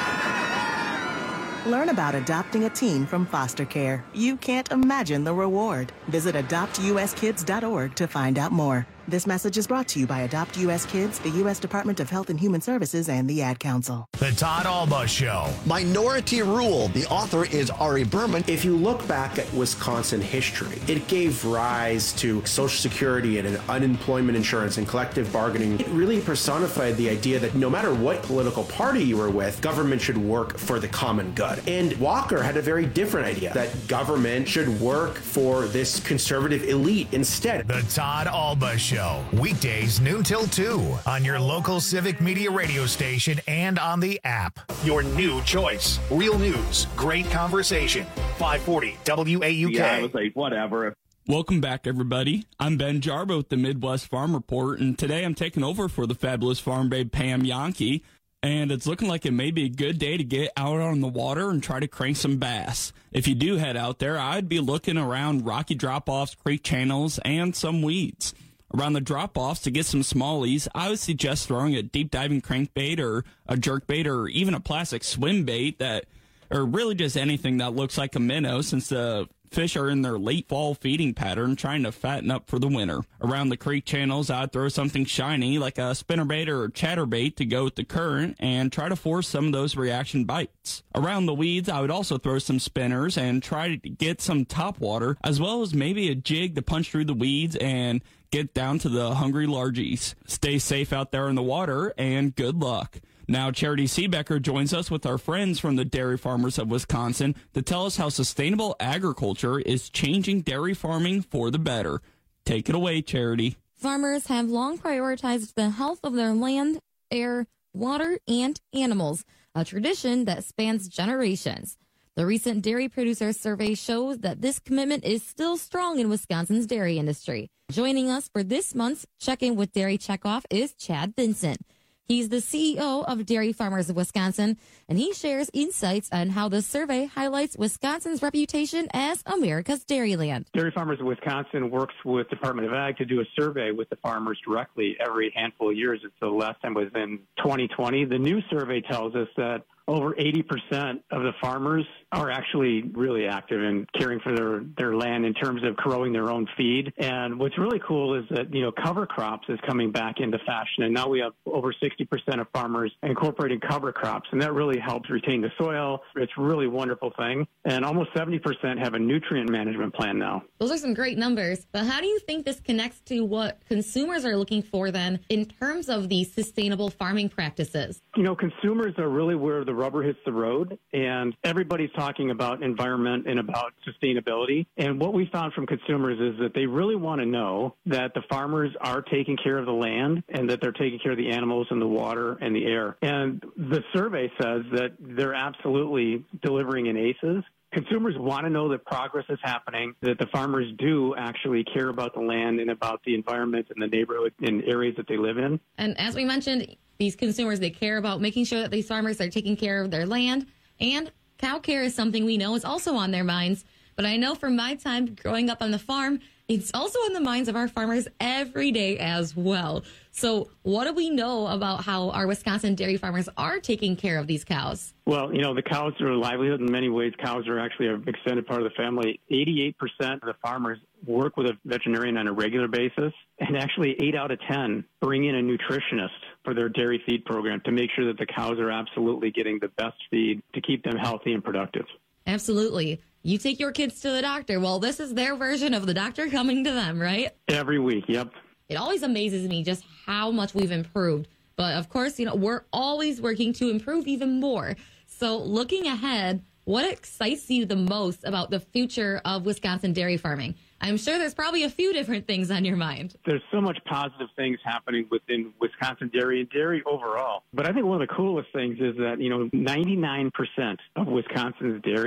Learn about adopting a teen from foster care. You can't imagine the reward. Visit adopt u s kids dot org to find out more. This message is brought to you by Adopt U S Kids, the U S Department of Health and Human Services, and the Ad Council. The Todd Alba Show. Minority Rule. The author is Ari Berman. If you look back at Wisconsin history, it gave rise to Social Security and unemployment insurance and collective bargaining. It really personified the idea that no matter what political party you were with, government should work for the common good. And Walker had a very different idea, that government should work for this conservative elite instead. The Todd Alba Show. Weekdays noon till two on your local Civic Media radio station and on the app. Your new choice. Real news. Great conversation. five forty W A U K. Yeah, I was like, whatever. Welcome back, everybody. I'm Ben Jarbo with the Midwest Farm Report, and today I'm taking over for the fabulous farm babe Pam Yonke, and it's looking like it may be a good day to get out on the water and try to crank some bass. If you do head out there, I'd be looking around rocky drop-offs, creek channels, and some weeds. Around the drop-offs to get some smallies, I would suggest throwing a deep diving crankbait or a jerkbait or even a plastic swim bait that, or really just anything that looks like a minnow, since the fish are in their late fall feeding pattern trying to fatten up for the winter. Around the creek channels, I'd throw something shiny like a spinnerbait or a chatterbait to go with the current and try to force some of those reaction bites. Around the weeds, I would also throw some spinners and try to get some topwater, as well as maybe a jig to punch through the weeds and get down to the hungry largies. Stay safe out there in the water, and good luck. Now, Charity Seebecker joins us with our friends from the Dairy Farmers of Wisconsin to tell us how sustainable agriculture is changing dairy farming for the better. Take it away, Charity. Farmers have long prioritized the health of their land, air, water, and animals, a tradition that spans generations. The recent dairy producers survey shows that this commitment is still strong in Wisconsin's dairy industry. Joining us for this month's Check-In with Dairy Checkoff is Chad Vincent. He's the C E O of Dairy Farmers of Wisconsin, and he shares insights on how the survey highlights Wisconsin's reputation as America's dairyland. Dairy Farmers of Wisconsin works with Department of Ag to do a survey with the farmers directly every handful of years. So the last time was in twenty twenty. The new survey tells us that over eighty percent of the farmers are actually really active in caring for their, their land in terms of growing their own feed. And what's really cool is that, you know, cover crops is coming back into fashion. And now we have over sixty percent of farmers incorporating cover crops. And that really helps retain the soil. It's a really wonderful thing. And almost seventy percent have a nutrient management plan now. Those are some great numbers. But how do you think this connects to what consumers are looking for then in terms of these sustainable farming practices? You know, consumers are really where the rubber hits the road, and everybody's talking about environment and about sustainability. And what we found from consumers is that they really want to know that the farmers are taking care of the land and that they're taking care of the animals and the water and the air. And the survey says that they're absolutely delivering in ACEs. Consumers want to know that progress is happening, that the farmers do actually care about the land and about the environment and the neighborhood and areas that they live in. And as we mentioned, these consumers, they care about making sure that these farmers are taking care of their land. And cow care is something we know is also on their minds. But I know from my time growing up on the farm, it's also on the minds of our farmers every day as well. So what do we know about how our Wisconsin dairy farmers are taking care of these cows? Well, you know, the cows are a livelihood. In many ways, cows are actually an extended part of the family. eighty-eight percent of the farmers work with a veterinarian on a regular basis. And actually, eight out of ten bring in a nutritionist for their dairy feed program to make sure that the cows are absolutely getting the best feed to keep them healthy and productive. Absolutely. You take your kids to the doctor. Well, this is their version of the doctor coming to them, right? Every week, yep. It always amazes me just how much we've improved. But of course, you know, we're always working to improve even more. So looking ahead, what excites you the most about the future of Wisconsin dairy farming? I'm sure there's probably a few different things on your mind. There's so much positive things happening within Wisconsin dairy and dairy overall. But I think one of the coolest things is that, you know, ninety-nine percent of Wisconsin's dairies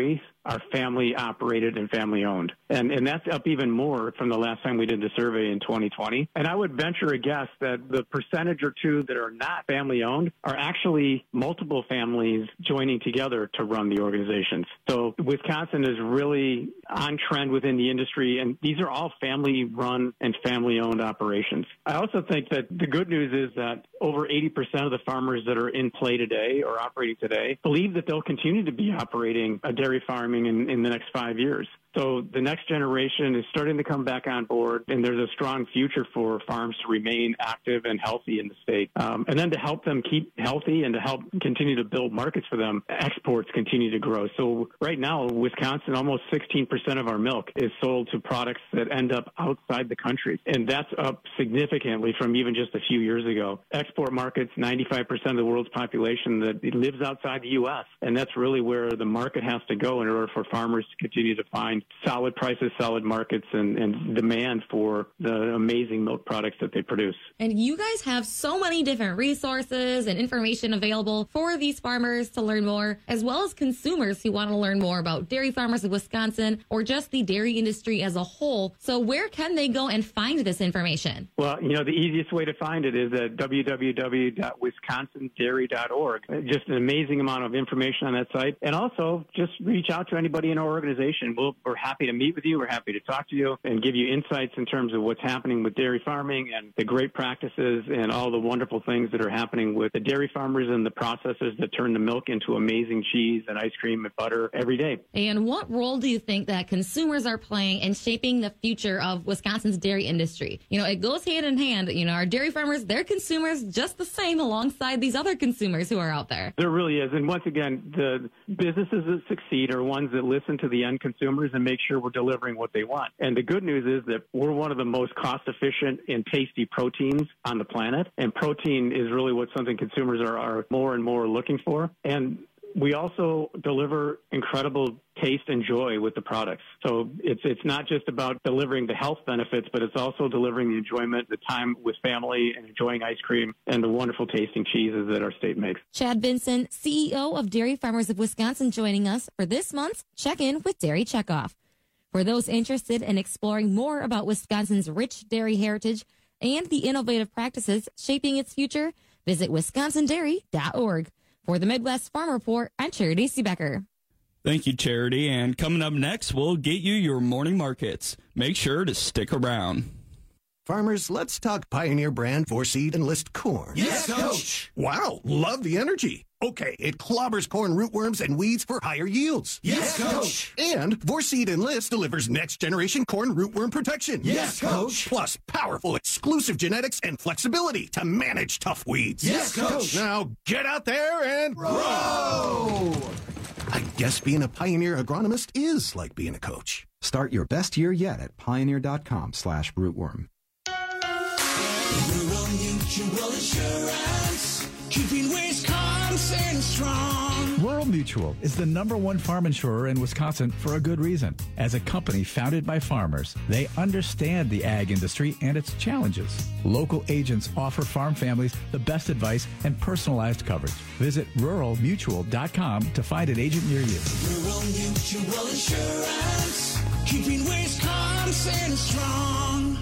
are family operated and family owned. And, and that's up even more from the last time we did the survey in twenty twenty. And I would venture a guess that the percentage or two that are not family owned are actually multiple families joining together to run the organizations. So Wisconsin is really on trend within the industry, and these are all family run and family owned operations. I also think that the good news is that over eighty percent of the farmers that are in play today or operating today believe that they'll continue to be operating a dairy farming in, in the next five years. So the next generation is starting to come back on board, and there's a strong future for farms to remain active and healthy in the state. Um, and then to help them keep healthy and to help continue to build markets for them, exports continue to grow. So right now, Wisconsin, almost sixteen percent of our milk is sold to products that end up outside the country. And that's up significantly from even just a few years ago. Export markets, ninety-five percent of the world's population that lives outside the U S. And that's really where the market has to go in order for farmers to continue to find solid prices, solid markets, and, and demand for the amazing milk products that they produce. And you guys have so many different resources and information available for these farmers to learn more, as well as consumers who want to learn more about dairy farmers of Wisconsin or just the dairy industry as a whole. So where can they go and find this information? Well, you know, the easiest way to find it is at w w w dot wisconsin dairy dot org. Just an amazing amount of information on that site. And also just reach out to anybody in our organization. We'll, we're happy to meet with you. We're happy to talk to you and give you insights in terms of what's happening with dairy farming and the great practices and all the wonderful things that are happening with the dairy farmers and the processors that turn the milk into amazing cheese and ice cream and butter every day. And what role do you think that consumers are playing in shaping the future of Wisconsin's dairy industry? You know, it goes hand in hand. You know, our dairy farmers, they're consumers just the same alongside these other consumers who are out there. There really is. And once again, the businesses that succeed are ones that listen to the end consumers and make sure we're delivering what they want. And the good news is that we're one of the most cost-efficient and tasty proteins on the planet. And protein is really what something consumers are, are more and more looking for. And we also deliver incredible taste and joy with the products. So it's it's not just about delivering the health benefits, but it's also delivering the enjoyment, the time with family and enjoying ice cream and the wonderful tasting cheeses that our state makes. Chad Vinson, C E O of Dairy Farmers of Wisconsin, joining us for this month's Check-In with Dairy Checkoff. For those interested in exploring more about Wisconsin's rich dairy heritage and the innovative practices shaping its future, visit wisconsin dairy dot org. For the Midwest Farm Report, I'm Charity Seebecker. Thank you, Charity. And coming up next, we'll get you your morning markets. Make sure to stick around. Farmers, let's talk Pioneer brand four-seed Enlist corn. Yes, Coach! Wow, love the energy. Okay, it clobbers corn rootworms and weeds for higher yields. Yes, Coach! And four-seed Enlist delivers next-generation corn rootworm protection. Yes, Coach! Plus powerful exclusive genetics and flexibility to manage tough weeds. Yes, Coach! Now get out there and grow! I guess being a Pioneer agronomist is like being a coach. Start your best year yet at pioneer.com slash rootworm. Rural Mutual Insurance, keeping Wisconsin strong. Rural Mutual is the number one farm insurer in Wisconsin for a good reason. As a company founded by farmers, they understand the ag industry and its challenges. Local agents offer farm families the best advice and personalized coverage. Visit rural mutual dot com to find an agent near you. Rural Mutual Insurance, keeping Wisconsin strong.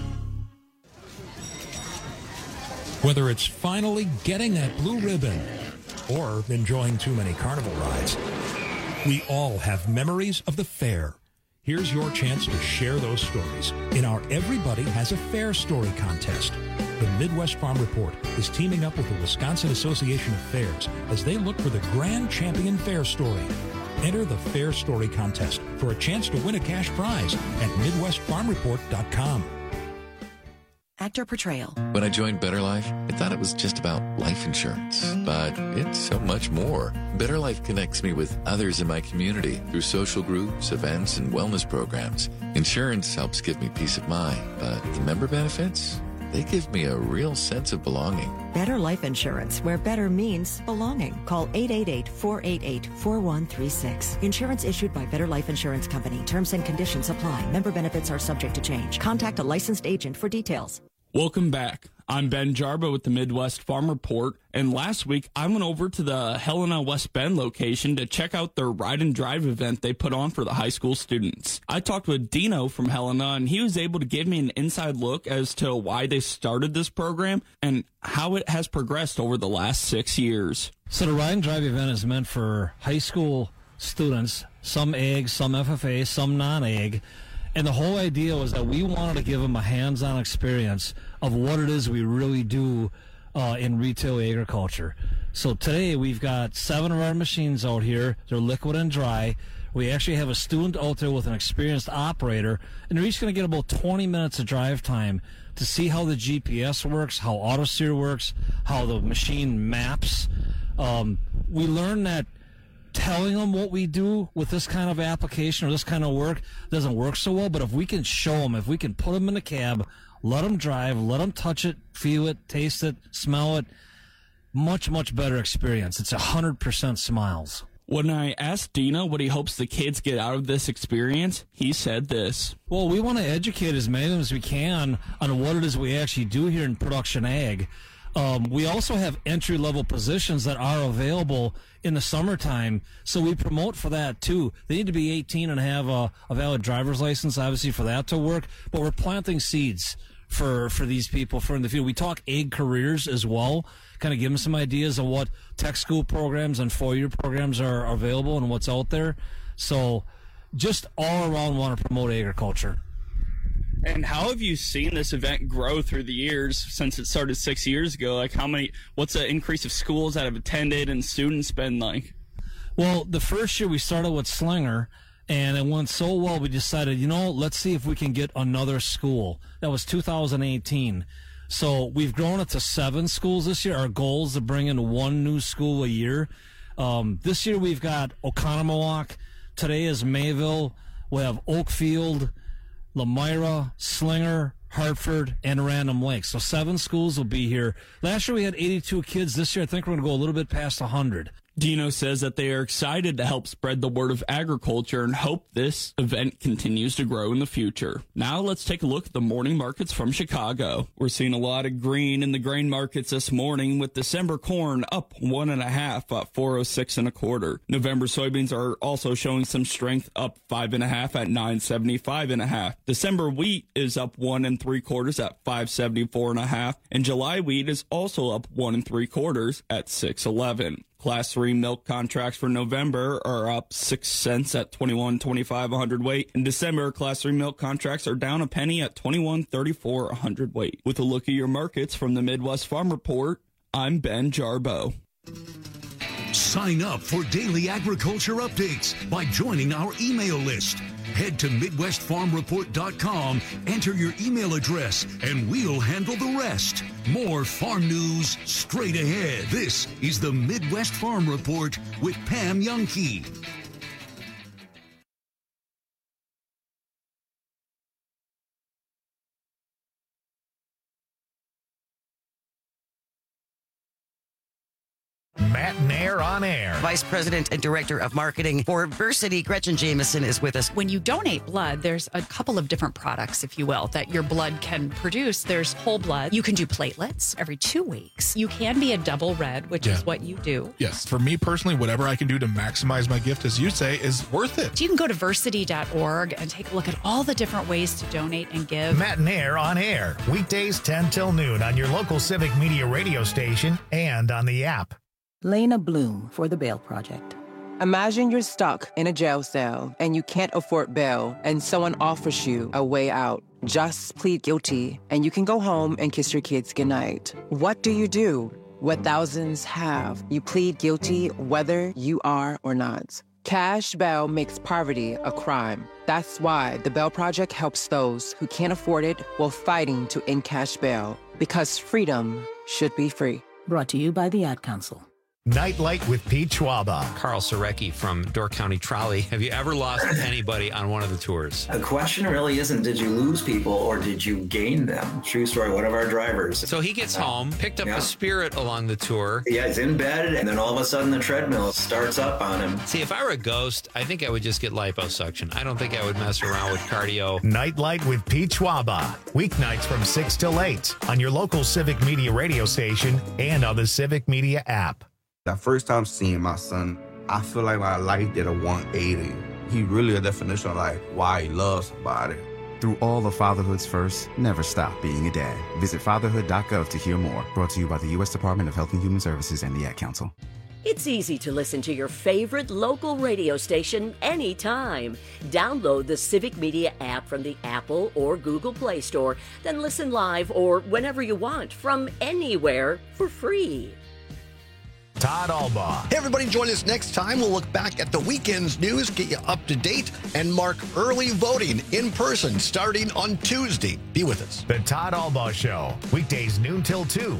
Whether it's finally getting that blue ribbon or enjoying too many carnival rides, we all have memories of the fair. Here's your chance to share those stories in our Everybody Has a Fair Story contest. The Midwest Farm Report is teaming up with the Wisconsin Association of Fairs as they look for the Grand Champion Fair Story. Enter the Fair Story contest for a chance to win a cash prize at midwest farm report dot com. Actor portrayal. When I joined Better Life, I thought it was just about life insurance, but it's so much more. Better Life connects me with others in my community through social groups, events, and wellness programs. Insurance helps give me peace of mind, but the member benefits, they give me a real sense of belonging. Better Life Insurance, where better means belonging. Call eight eight eight, four eight eight, four one three six. Insurance issued by Better Life Insurance Company. Terms and conditions apply. Member benefits are subject to change. Contact a licensed agent for details. Welcome back. I'm Ben Jarbo with the Midwest Farm Report, and last week I went over to the Helena West Bend location to check out their Ride and Drive event they put on for the high school students. I talked with Dino from Helena, and he was able to give me an inside look as to why they started this program and how it has progressed over the last six years. So the Ride and Drive event is meant for high school students, some ag, some F F A, some non-ag. And the whole idea was that we wanted to give them a hands-on experience of what it is we really do uh, in retail agriculture. So today we've got seven of our machines out here. They're liquid and dry. We actually have a student out there with an experienced operator, and they're each going to get about twenty minutes of drive time to see how the G P S works, how AutoSteer works, how the machine maps. Um, we learned that telling them what we do with this kind of application or this kind of work doesn't work so well, but if we can show them, if we can put them in the cab, let them drive, let them touch it, feel it, taste it, smell it, much, much better experience. It's one hundred percent smiles. When I asked Dino what he hopes the kids get out of this experience, he said this. Well, we want to educate as many of them as we can on what it is we actually do here in production ag. Um, we also have entry-level positions that are available in the summertime, so we promote for that, too. They need to be eighteen and have a, a valid driver's license, obviously, for that to work, but we're planting seeds for, for these people for in the field. We talk ag careers as well, kind of give them some ideas of what tech school programs and four-year programs are available and what's out there. So just all around want to promote agriculture. And how have you seen this event grow through the years since it started six years ago? Like, how many, what's the increase of schools that have attended and students been like? Well, the first year we started with Slinger, and it went so well, we decided, you know, let's see if we can get another school. That was two thousand eighteen. So we've grown it to seven schools this year. Our goal is to bring in one new school a year. Um, this year we've got Oconomowoc. Today is Mayville. We have Oakfield, Lamira, Slinger, Hartford, and Random Lake. So seven schools will be here. Last year we had eighty-two kids. This year I think we're going to go a little bit past one hundred. Dino says that they are excited to help spread the word of agriculture and hope this event continues to grow in the future. Now let's take a look at the morning markets from Chicago. We're seeing a lot of green in the grain markets this morning, with December corn up one and a half at four oh six and a quarter. November soybeans are also showing some strength, up five and a half at nine seventy-five and a half. December wheat is up one and three quarters at five seventy-four and a half, and July wheat is also up one and three quarters at six eleven. Class three milk contracts for November are up six cents at twenty-one twenty-five a hundredweight. In December, Class three milk contracts are down a penny at twenty-one thirty-four a hundredweight. With a look at your markets from the Midwest Farm Report, I'm Ben Jarbo. Sign up for daily agriculture updates by joining our email list. Head to Midwest Farm Report dot com, enter your email address, and we'll handle the rest. More farm news straight ahead. This is the Midwest Farm Report with Pam Youngkey. Matt Nair on air. Vice President and Director of Marketing for Versity, Gretchen Jameson, is with us. When you donate blood, there's a couple of different products, if you will, that your blood can produce. There's whole blood. You can do platelets every two weeks. You can be a double red, which Yeah. is what you do. Yes. For me personally, whatever I can do to maximize my gift, as you say, is worth it. So you can go to versity dot org and take a look at all the different ways to donate and give. Matt Nair on air. Weekdays ten till noon on your local Civic Media radio station and on the app. Lena Bloom for the Bail Project. Imagine you're stuck in a jail cell and you can't afford bail, and someone offers you a way out. Just plead guilty and you can go home and kiss your kids goodnight. What do you do? What thousands have. You plead guilty whether you are or not. Cash bail makes poverty a crime. That's why the Bail Project helps those who can't afford it while fighting to end cash bail. Because freedom should be free. Brought to you by the Ad Council. Nightlight with Pete Schwaba. Carl Sorecki from Door County Trolley. Have you ever lost anybody on one of the tours? The question really isn't did you lose people or did you gain them? True story, one of our drivers. So he gets home, picked up yeah. a Spirit along the tour. Yeah, he's in bed, and then all of a sudden the treadmill starts up on him. See, if I were a ghost, I think I would just get liposuction. I don't think I would mess around with cardio. Nightlight with Pete Schwaba. Weeknights from six till eight on your local Civic Media radio station and on the Civic Media app. That first time seeing my son, I feel like my life did a one eighty. He really a definition of like why he loves somebody. Through all of fatherhood's first, never stop being a dad. Visit fatherhood dot gov to hear more. Brought to you by the U S Department of Health and Human Services and the Ad Council. It's easy to listen to your favorite local radio station anytime. Download the Civic Media app from the Apple or Google Play Store, then listen live or whenever you want from anywhere for free. Todd Albaugh. Hey, everybody, join us next time. We'll look back at the weekend's news, get you up to date, and mark early voting in person starting on Tuesday. Be with us. The Todd Albaugh Show, weekdays noon till two.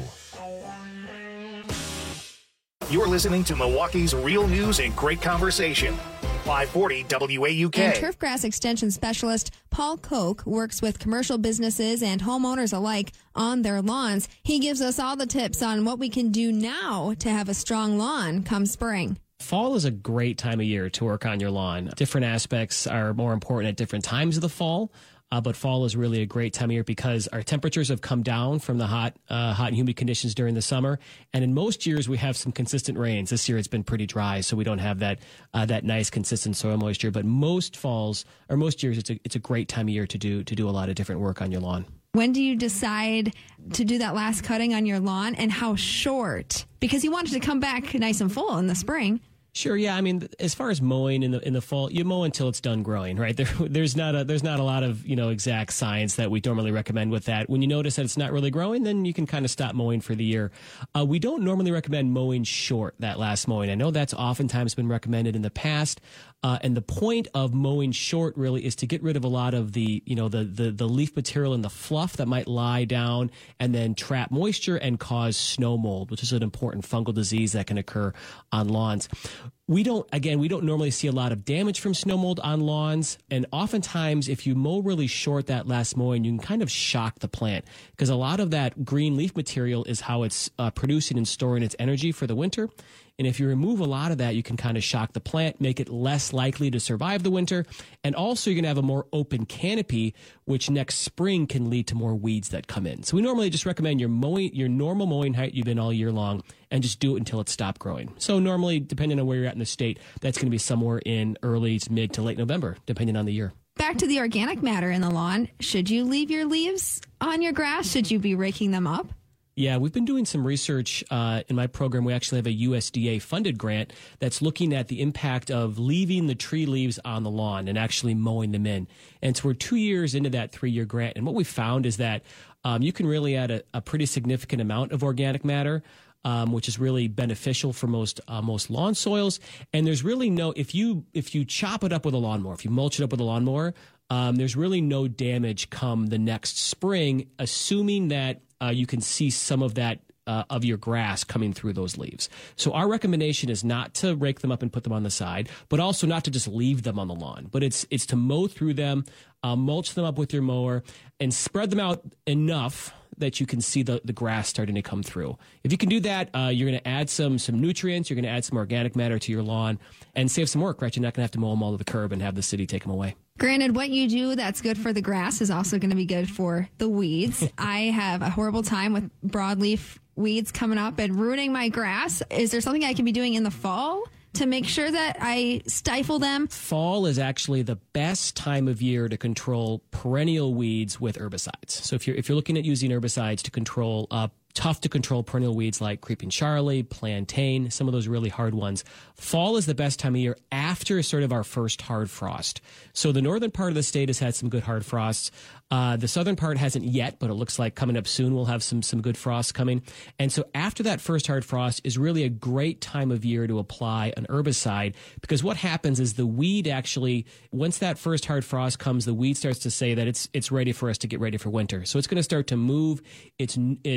You're listening to Milwaukee's real news and great conversation. five forty W A U K. And turfgrass extension specialist Paul Koch works with commercial businesses and homeowners alike on their lawns. He gives us all the tips on what we can do now to have a strong lawn come spring. Fall is a great time of year to work on your lawn. Different aspects are more important at different times of the fall. Uh, but fall is really a great time of year because our temperatures have come down from the hot, uh, hot and humid conditions during the summer. And in most years, we have some consistent rains. This year, it's been pretty dry, so we don't have that uh, that nice, consistent soil moisture. But most falls, or most years, it's a it's a great time of year to do to do a lot of different work on your lawn. When do you decide to do that last cutting on your lawn, and how short? Because you want it to come back nice and full in the spring. Sure, yeah. I mean, as far as mowing in the in the fall, you mow until it's done growing, right? There, there's not a there's not a lot of you know exact science that we normally recommend with that. When you notice that it's not really growing, then you can kind of stop mowing for the year. Uh, we don't normally recommend mowing short that last mowing. I know that's oftentimes been recommended in the past, uh, and the point of mowing short really is to get rid of a lot of the you know the the the leaf material and the fluff that might lie down and then trap moisture and cause snow mold, which is an important fungal disease that can occur on lawns. We don't, again, we don't normally see a lot of damage from snow mold on lawns. And oftentimes, if you mow really short that last mowing, you can kind of shock the plant because a lot of that green leaf material is how it's uh, producing and storing its energy for the winter. And if you remove a lot of that, you can kind of shock the plant, make it less likely to survive the winter. And also, you're going to have a more open canopy, which next spring can lead to more weeds that come in. So we normally just recommend your mowing, your normal mowing height you've been all year long, and just do it until it stops growing. So normally, depending on where you're at in the state, that's going to be somewhere in early to mid to late November, depending on the year. Back to the organic matter in the lawn. Should you leave your leaves on your grass? Should you be raking them up? Yeah, we've been doing some research uh, in my program. We actually have a U S D A-funded grant that's looking at the impact of leaving the tree leaves on the lawn and actually mowing them in. And so we're two years into that three-year grant. And what we found is that um, you can really add a, a pretty significant amount of organic matter, um, which is really beneficial for most uh, most lawn soils. And there's really no, if you if you chop it up with a lawnmower, if you mulch it up with a lawnmower, um, there's really no damage come the next spring, assuming that Uh, you can see some of that uh, of your grass coming through those leaves. So our recommendation is not to rake them up and put them on the side, but also not to just leave them on the lawn. But it's it's to mow through them, uh, mulch them up with your mower, and spread them out enough that you can see the, the grass starting to come through. If you can do that, uh, you're going to add some some nutrients, you're going to add some organic matter to your lawn, and save some work, right? You're not going to have to mow them all to the curb and have the city take them away. Granted, what you do that's good for the grass is also going to be good for the weeds. I have a horrible time with broadleaf weeds coming up and ruining my grass. Is there something I can be doing in the fall to make sure that I stifle them? Fall is actually the best time of year to control perennial weeds with herbicides. So if you're if you're looking at using herbicides to control uh, tough to control perennial weeds like creeping Charlie, plantain, some of those really hard ones, fall is the best time of year after sort of our first hard frost. So the northern part of the state has had some good hard frosts. Uh, the southern part hasn't yet, but it looks like coming up soon we'll have some some good frosts coming. And so after that first hard frost is really a great time of year to apply an herbicide, because what happens is the weed actually, once that first hard frost comes, the weed starts to say that it's it's ready for us to get ready for winter. So it's going to start to move its its its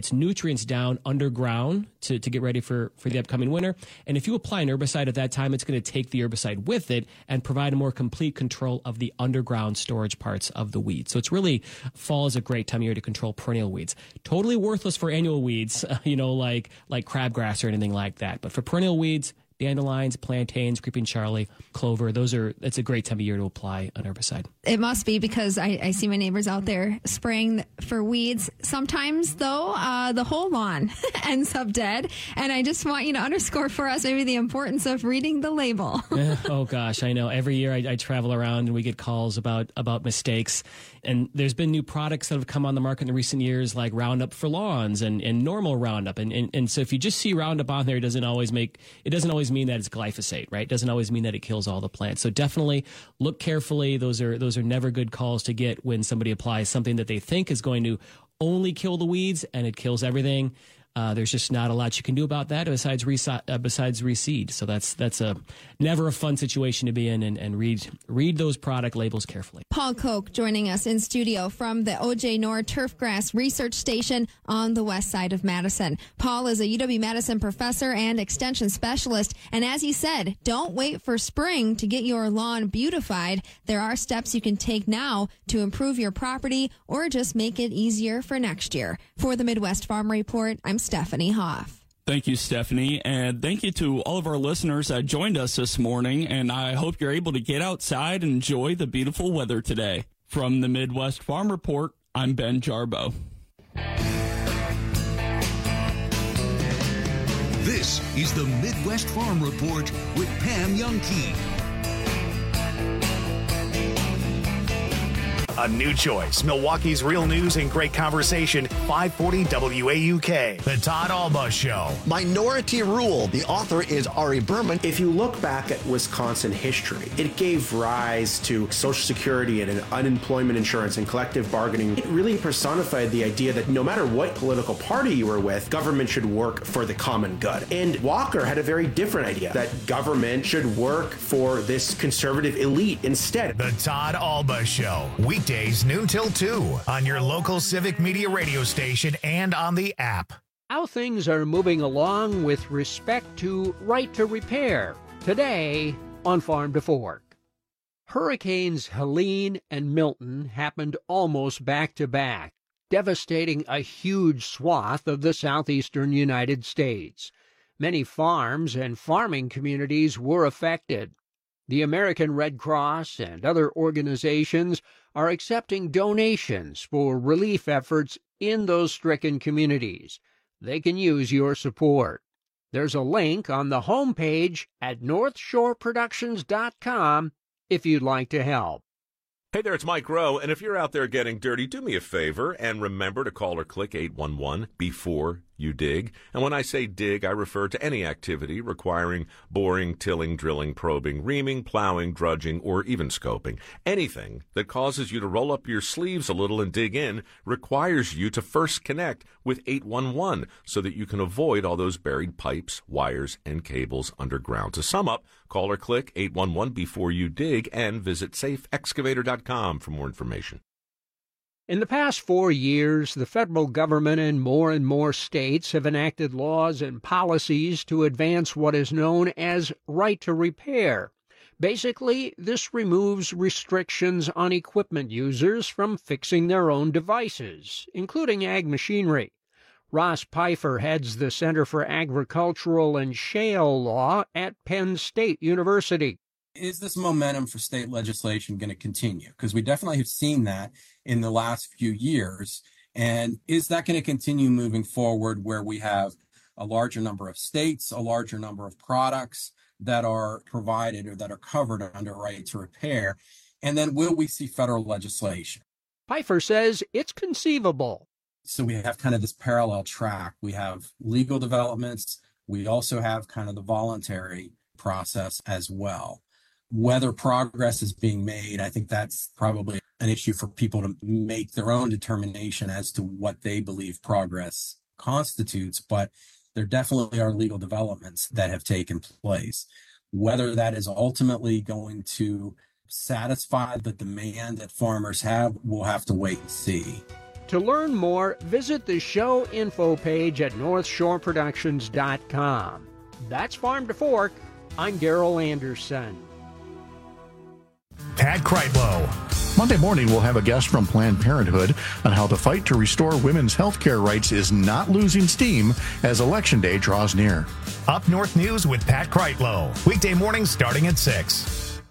gets nutrients down underground to, to get ready for, for the upcoming winter. And if you apply an herbicide at that time, it's going to take the herbicide with it and provide a more complete control of the underground storage parts of the weed. So it's really, fall is a great time of year to control perennial weeds. Totally worthless for annual weeds, uh, you know, like, like crabgrass or anything like that. But for perennial weeds, dandelions, plantains, creeping Charlie, clover, those are, it's a great time of year to apply an herbicide. It must be because I, I see my neighbors out there spraying for weeds. Sometimes, though, uh, the whole lawn ends up dead. And I just want you to underscore for us maybe the importance of reading the label. Oh, gosh, I know. Every year I, I travel around and we get calls about, about mistakes. And there's been new products that have come on the market in the recent years, like Roundup for lawns and, and normal Roundup. And, and and so if you just see Roundup on there, it doesn't always make it doesn't always mean that it's glyphosate, right? It doesn't always mean that it kills all the plants. So definitely look carefully. Those are those are never good calls to get when somebody applies something that they think is going to only kill the weeds and it kills everything. Uh, there's just not a lot you can do about that besides resi- uh, besides reseed. So that's that's a never a fun situation to be in, and, and read read those product labels carefully. Paul Koch joining us in studio from the O J Knorr Turfgrass Research Station on the west side of Madison. Paul is a U W-Madison professor and extension specialist, and as he said, don't wait for spring to get your lawn beautified. There are steps you can take now to improve your property or just make it easier for next year. For the Midwest Farm Report, I'm Stephanie Hoff. Thank you, Stephanie, and thank you to all of our listeners that joined us this morning, and I hope you're able to get outside and enjoy the beautiful weather today. From the Midwest Farm Report, I'm Ben Jarbo. This is the Midwest Farm Report with Pam Youngkey. A new choice. Milwaukee's real news and great conversation. five forty W A U K. The Todd Alba Show. Minority Rule. The author is Ari Berman. If you look back at Wisconsin history, it gave rise to Social Security and unemployment insurance and collective bargaining. It really personified the idea that no matter what political party you were with, government should work for the common good. And Walker had a very different idea, that government should work for this conservative elite instead. The Todd Alba Show. Weekdays noon till two on your local Civic Media radio station and on the app. How things are moving along with respect to right to repair today on Farm to Fork. Hurricanes Helene and Milton happened almost back to back, devastating a huge swath of the southeastern United States. Many farms and farming communities were affected. The American Red Cross and other organizations are accepting donations for relief efforts in those stricken communities. They can use your support. There's a link on the homepage at north shore productions dot com if you'd like to help. Hey there, it's Mike Rowe, and if you're out there getting dirty, do me a favor and remember to call or click eight one one before you dig. And when I say dig, I refer to any activity requiring boring, tilling, drilling, probing, reaming, plowing, drudging, or even scoping. Anything that causes you to roll up your sleeves a little and dig in requires you to first connect with eight one one so that you can avoid all those buried pipes, wires, and cables underground. To sum up, call or click eight one one before you dig and visit safe excavator dot com for more information. In the past four years, the federal government and more and more states have enacted laws and policies to advance what is known as right to repair. Basically, this removes restrictions on equipment users from fixing their own devices, including ag machinery. Ross Pfeiffer heads the Center for Agricultural and Shale Law at Penn State University. Is this momentum for state legislation going to continue? Because we definitely have seen that in the last few years. And is that going to continue moving forward where we have a larger number of states, a larger number of products that are provided or that are covered under right to repair? And then will we see federal legislation? Pfeiffer says it's conceivable. So we have kind of this parallel track. We have legal developments. We also have kind of the voluntary process as well. Whether progress is being made, I think that's probably an issue for people to make their own determination as to what they believe progress constitutes. But there definitely are legal developments that have taken place. Whether that is ultimately going to satisfy the demand that farmers have, we'll have to wait and see. To learn more, visit the show info page at north shore productions dot com. That's Farm to Fork. I'm Daryl Anderson. Pat Kreitlow. Monday morning, we'll have a guest from Planned Parenthood on how the fight to restore women's health care rights is not losing steam as Election Day draws near. Up North News with Pat Kreitlow. Weekday mornings starting at six.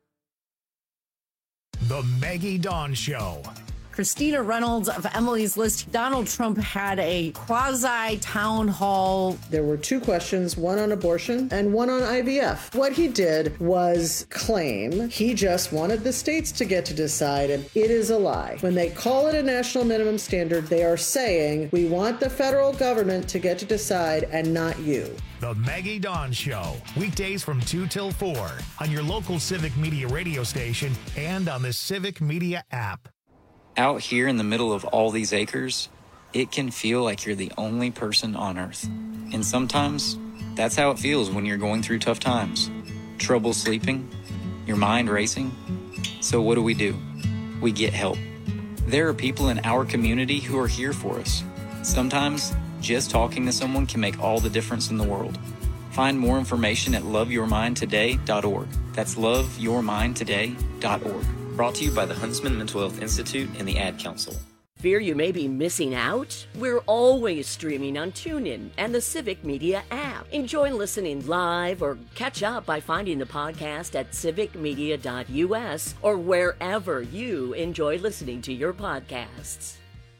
The Maggie Dawn Show. Christina Reynolds of Emily's List. Donald Trump had a quasi-town hall. There were two questions, one on abortion and one on I V F. What he did was claim he just wanted the states to get to decide, and it is a lie. When they call it a national minimum standard, they are saying we want the federal government to get to decide and not you. The Maggie Dawn Show, weekdays from two till four on your local Civic Media radio station and on the Civic Media app. Out here in the middle of all these acres, it can feel like you're the only person on Earth. And sometimes, that's how it feels when you're going through tough times. Trouble sleeping, your mind racing. So what do we do? We get help. There are people in our community who are here for us. Sometimes, just talking to someone can make all the difference in the world. Find more information at love your mind today dot org. That's love your mind today dot org. Brought to you by the Huntsman Mental Health Institute and the Ad Council. Fear you may be missing out? We're always streaming on TuneIn and the Civic Media app. Enjoy listening live or catch up by finding the podcast at civic media dot u s or wherever you enjoy listening to your podcasts.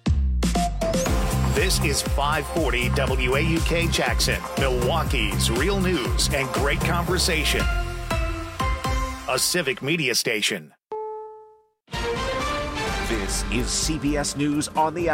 This is five forty W A U K Jackson, Milwaukee's real news and great conversation. A Civic Media station. This is C B S News on the Hour.